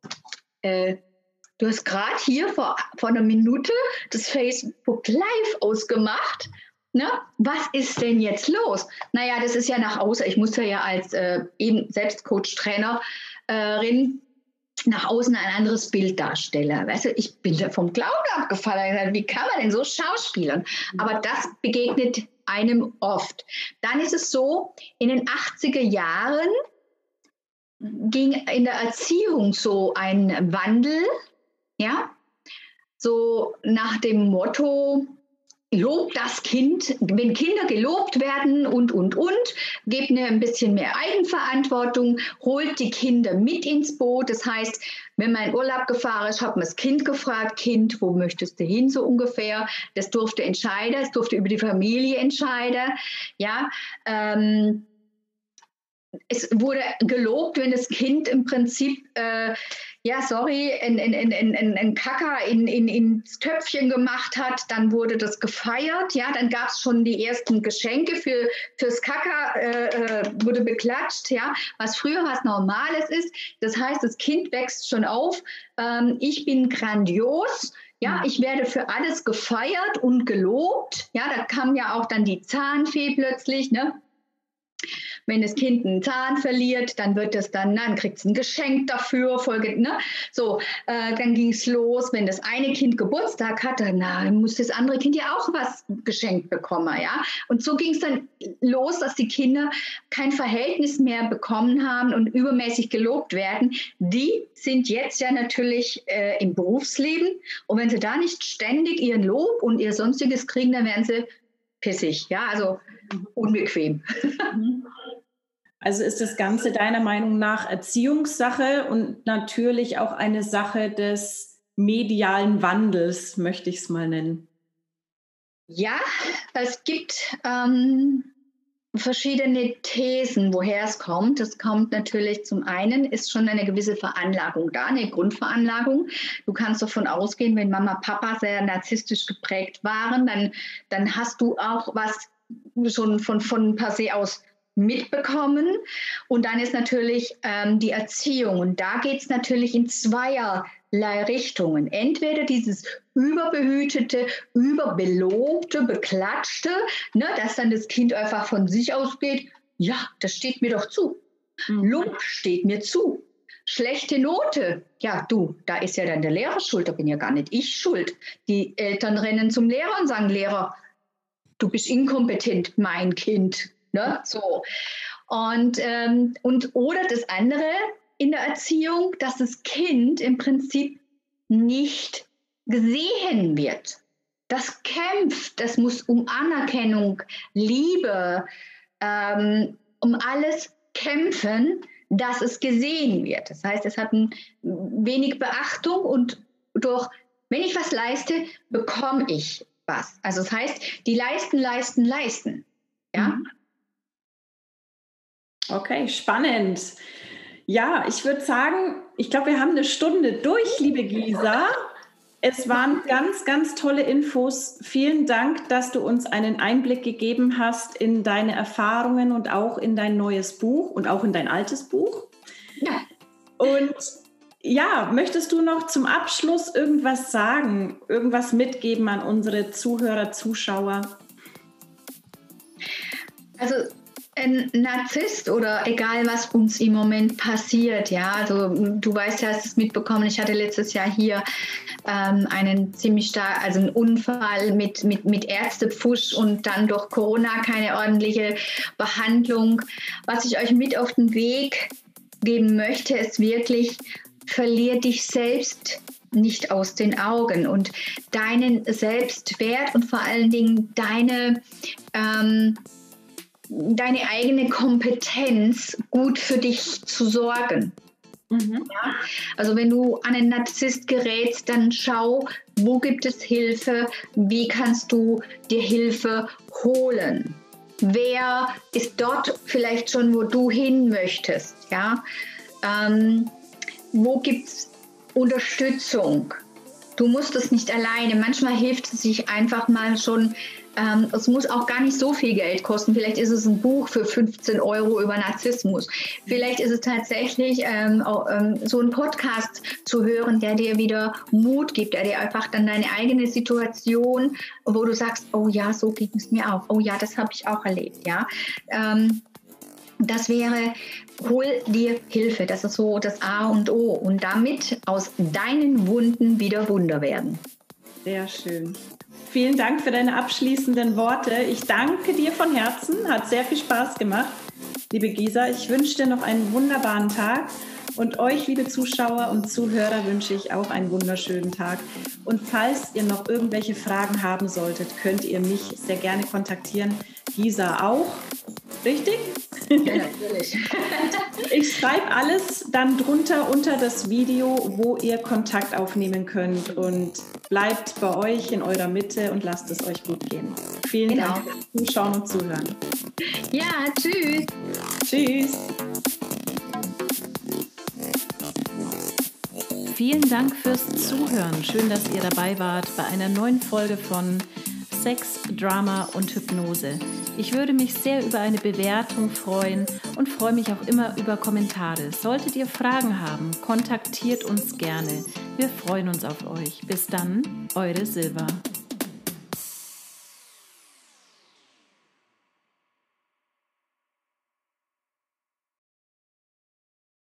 du hast gerade hier vor einer Minute das Facebook Live ausgemacht. Ne? Was ist denn jetzt los? Naja, das ist ja nach außen. Ich musste ja als eben selbst Coach-Trainerin nach außen ein anderes Bild darstellen. Weißt du, ich bin da vom Glauben abgefallen. Wie kann man denn so schauspielern? Aber das begegnet einem oft. Dann ist es so, in den 80er Jahren ging in der Erziehung so ein Wandel, ja, so nach dem Motto, lob das Kind, wenn Kinder gelobt werden und, gebt mir ein bisschen mehr Eigenverantwortung, holt die Kinder mit ins Boot. Das heißt, wenn man in Urlaub gefahren ist, hat man das Kind gefragt, Kind, wo möchtest du hin so ungefähr? Das durfte entscheiden, es durfte über die Familie entscheiden, ja, es wurde gelobt, wenn das Kind im Prinzip, ein Kacker ins Töpfchen gemacht hat, dann wurde das gefeiert. Ja, dann gab es schon die ersten Geschenke fürs Kacker, wurde beklatscht, ja, was früher was Normales ist. Das heißt, das Kind wächst schon auf. Ich bin grandios. Ja, ich werde für alles gefeiert und gelobt. Ja, da kam ja auch dann die Zahnfee plötzlich, ne? Wenn das Kind einen Zahn verliert, dann kriegt es ein Geschenk dafür. Dann ging es los. Wenn das eine Kind Geburtstag hatte, dann muss das andere Kind ja auch was geschenkt bekommen. Ja? Und so ging es dann los, dass die Kinder kein Verhältnis mehr bekommen haben und übermäßig gelobt werden. Die sind jetzt ja natürlich im Berufsleben. Und wenn sie da nicht ständig ihren Lob und ihr Sonstiges kriegen, dann werden sie pissig. Ja, also unbequem. Also ist das Ganze deiner Meinung nach Erziehungssache und natürlich auch eine Sache des medialen Wandels, möchte ich es mal nennen. Ja, es gibt verschiedene Thesen, woher es kommt. Es kommt natürlich zum einen, ist schon eine gewisse Veranlagung da, eine Grundveranlagung. Du kannst davon ausgehen, wenn Mama, Papa sehr narzisstisch geprägt waren, dann hast du auch was schon von per se aus mitbekommen. Und dann ist natürlich die Erziehung. Und da geht es natürlich in zweierlei Richtungen. Entweder dieses überbehütete, überbelobte, beklatschte, ne, dass dann das Kind einfach von sich ausgeht, ja, das steht mir doch zu. Lob steht mir zu. Schlechte Note, ja du, da ist ja dann der Lehrer schuld, da bin ja gar nicht ich schuld. Die Eltern rennen zum Lehrer und sagen, Lehrer, du bist inkompetent, mein Kind. Ne? So. Und oder das andere in der Erziehung, dass das Kind im Prinzip nicht gesehen wird. Das kämpft, das muss um Anerkennung, Liebe, um alles kämpfen, dass es gesehen wird. Das heißt, es hat wenig Beachtung und wenn ich was leiste, bekomme ich was. Also das heißt, die leisten. Ja? Okay, spannend. Ja, ich würde sagen, ich glaube, wir haben eine Stunde durch, liebe Gisa. Es waren ganz, ganz tolle Infos. Vielen Dank, dass du uns einen Einblick gegeben hast in deine Erfahrungen und auch in dein neues Buch und auch in dein altes Buch. Ja. Und ja, möchtest du noch zum Abschluss irgendwas sagen, irgendwas mitgeben an unsere Zuhörer, Zuschauer? Also ein Narzisst oder egal, was uns im Moment passiert, ja, also du weißt, du hast es mitbekommen, ich hatte letztes Jahr hier einen Unfall mit Ärztepfusch und dann durch Corona keine ordentliche Behandlung. Was ich euch mit auf den Weg geben möchte, ist wirklich, verlier dich selbst nicht aus den Augen und deinen Selbstwert und vor allen Dingen deine eigene Kompetenz, gut für dich zu sorgen. Ja? Also wenn du an einen Narzisst gerätst, dann schau, wo gibt es Hilfe, wie kannst du dir Hilfe holen. Wer ist dort vielleicht schon, wo du hin möchtest? Ja? Wo gibt es Unterstützung? Du musst es nicht alleine. Manchmal hilft es sich einfach mal schon. Es muss auch gar nicht so viel Geld kosten. Vielleicht ist es ein Buch für 15 € über Narzissmus. Vielleicht ist es tatsächlich so ein Podcast zu hören, der dir wieder Mut gibt, der dir einfach dann deine eigene Situation, wo du sagst, oh ja, so ging es mir auch. Oh ja, das habe ich auch erlebt. Ja. Das wäre, hol dir Hilfe. Das ist so das A und O. Und damit aus deinen Wunden wieder Wunder werden. Sehr schön. Vielen Dank für deine abschließenden Worte. Ich danke dir von Herzen. Hat sehr viel Spaß gemacht, liebe Gisa. Ich wünsche dir noch einen wunderbaren Tag. Und euch, liebe Zuschauer und Zuhörer, wünsche ich auch einen wunderschönen Tag. Und falls ihr noch irgendwelche Fragen haben solltet, könnt ihr mich sehr gerne kontaktieren. Gisa auch. Richtig? Ja, natürlich. Ich schreibe alles dann drunter unter das Video, wo ihr Kontakt aufnehmen könnt, und bleibt bei euch in eurer Mitte und lasst es euch gut gehen. Vielen Dank fürs Zuschauen und Zuhören. Ja, tschüss. Tschüss. Vielen Dank fürs Zuhören. Schön, dass ihr dabei wart bei einer neuen Folge von Sex, Drama und Hypnose. Ich würde mich sehr über eine Bewertung freuen und freue mich auch immer über Kommentare. Solltet ihr Fragen haben, kontaktiert uns gerne. Wir freuen uns auf euch. Bis dann, eure Silva.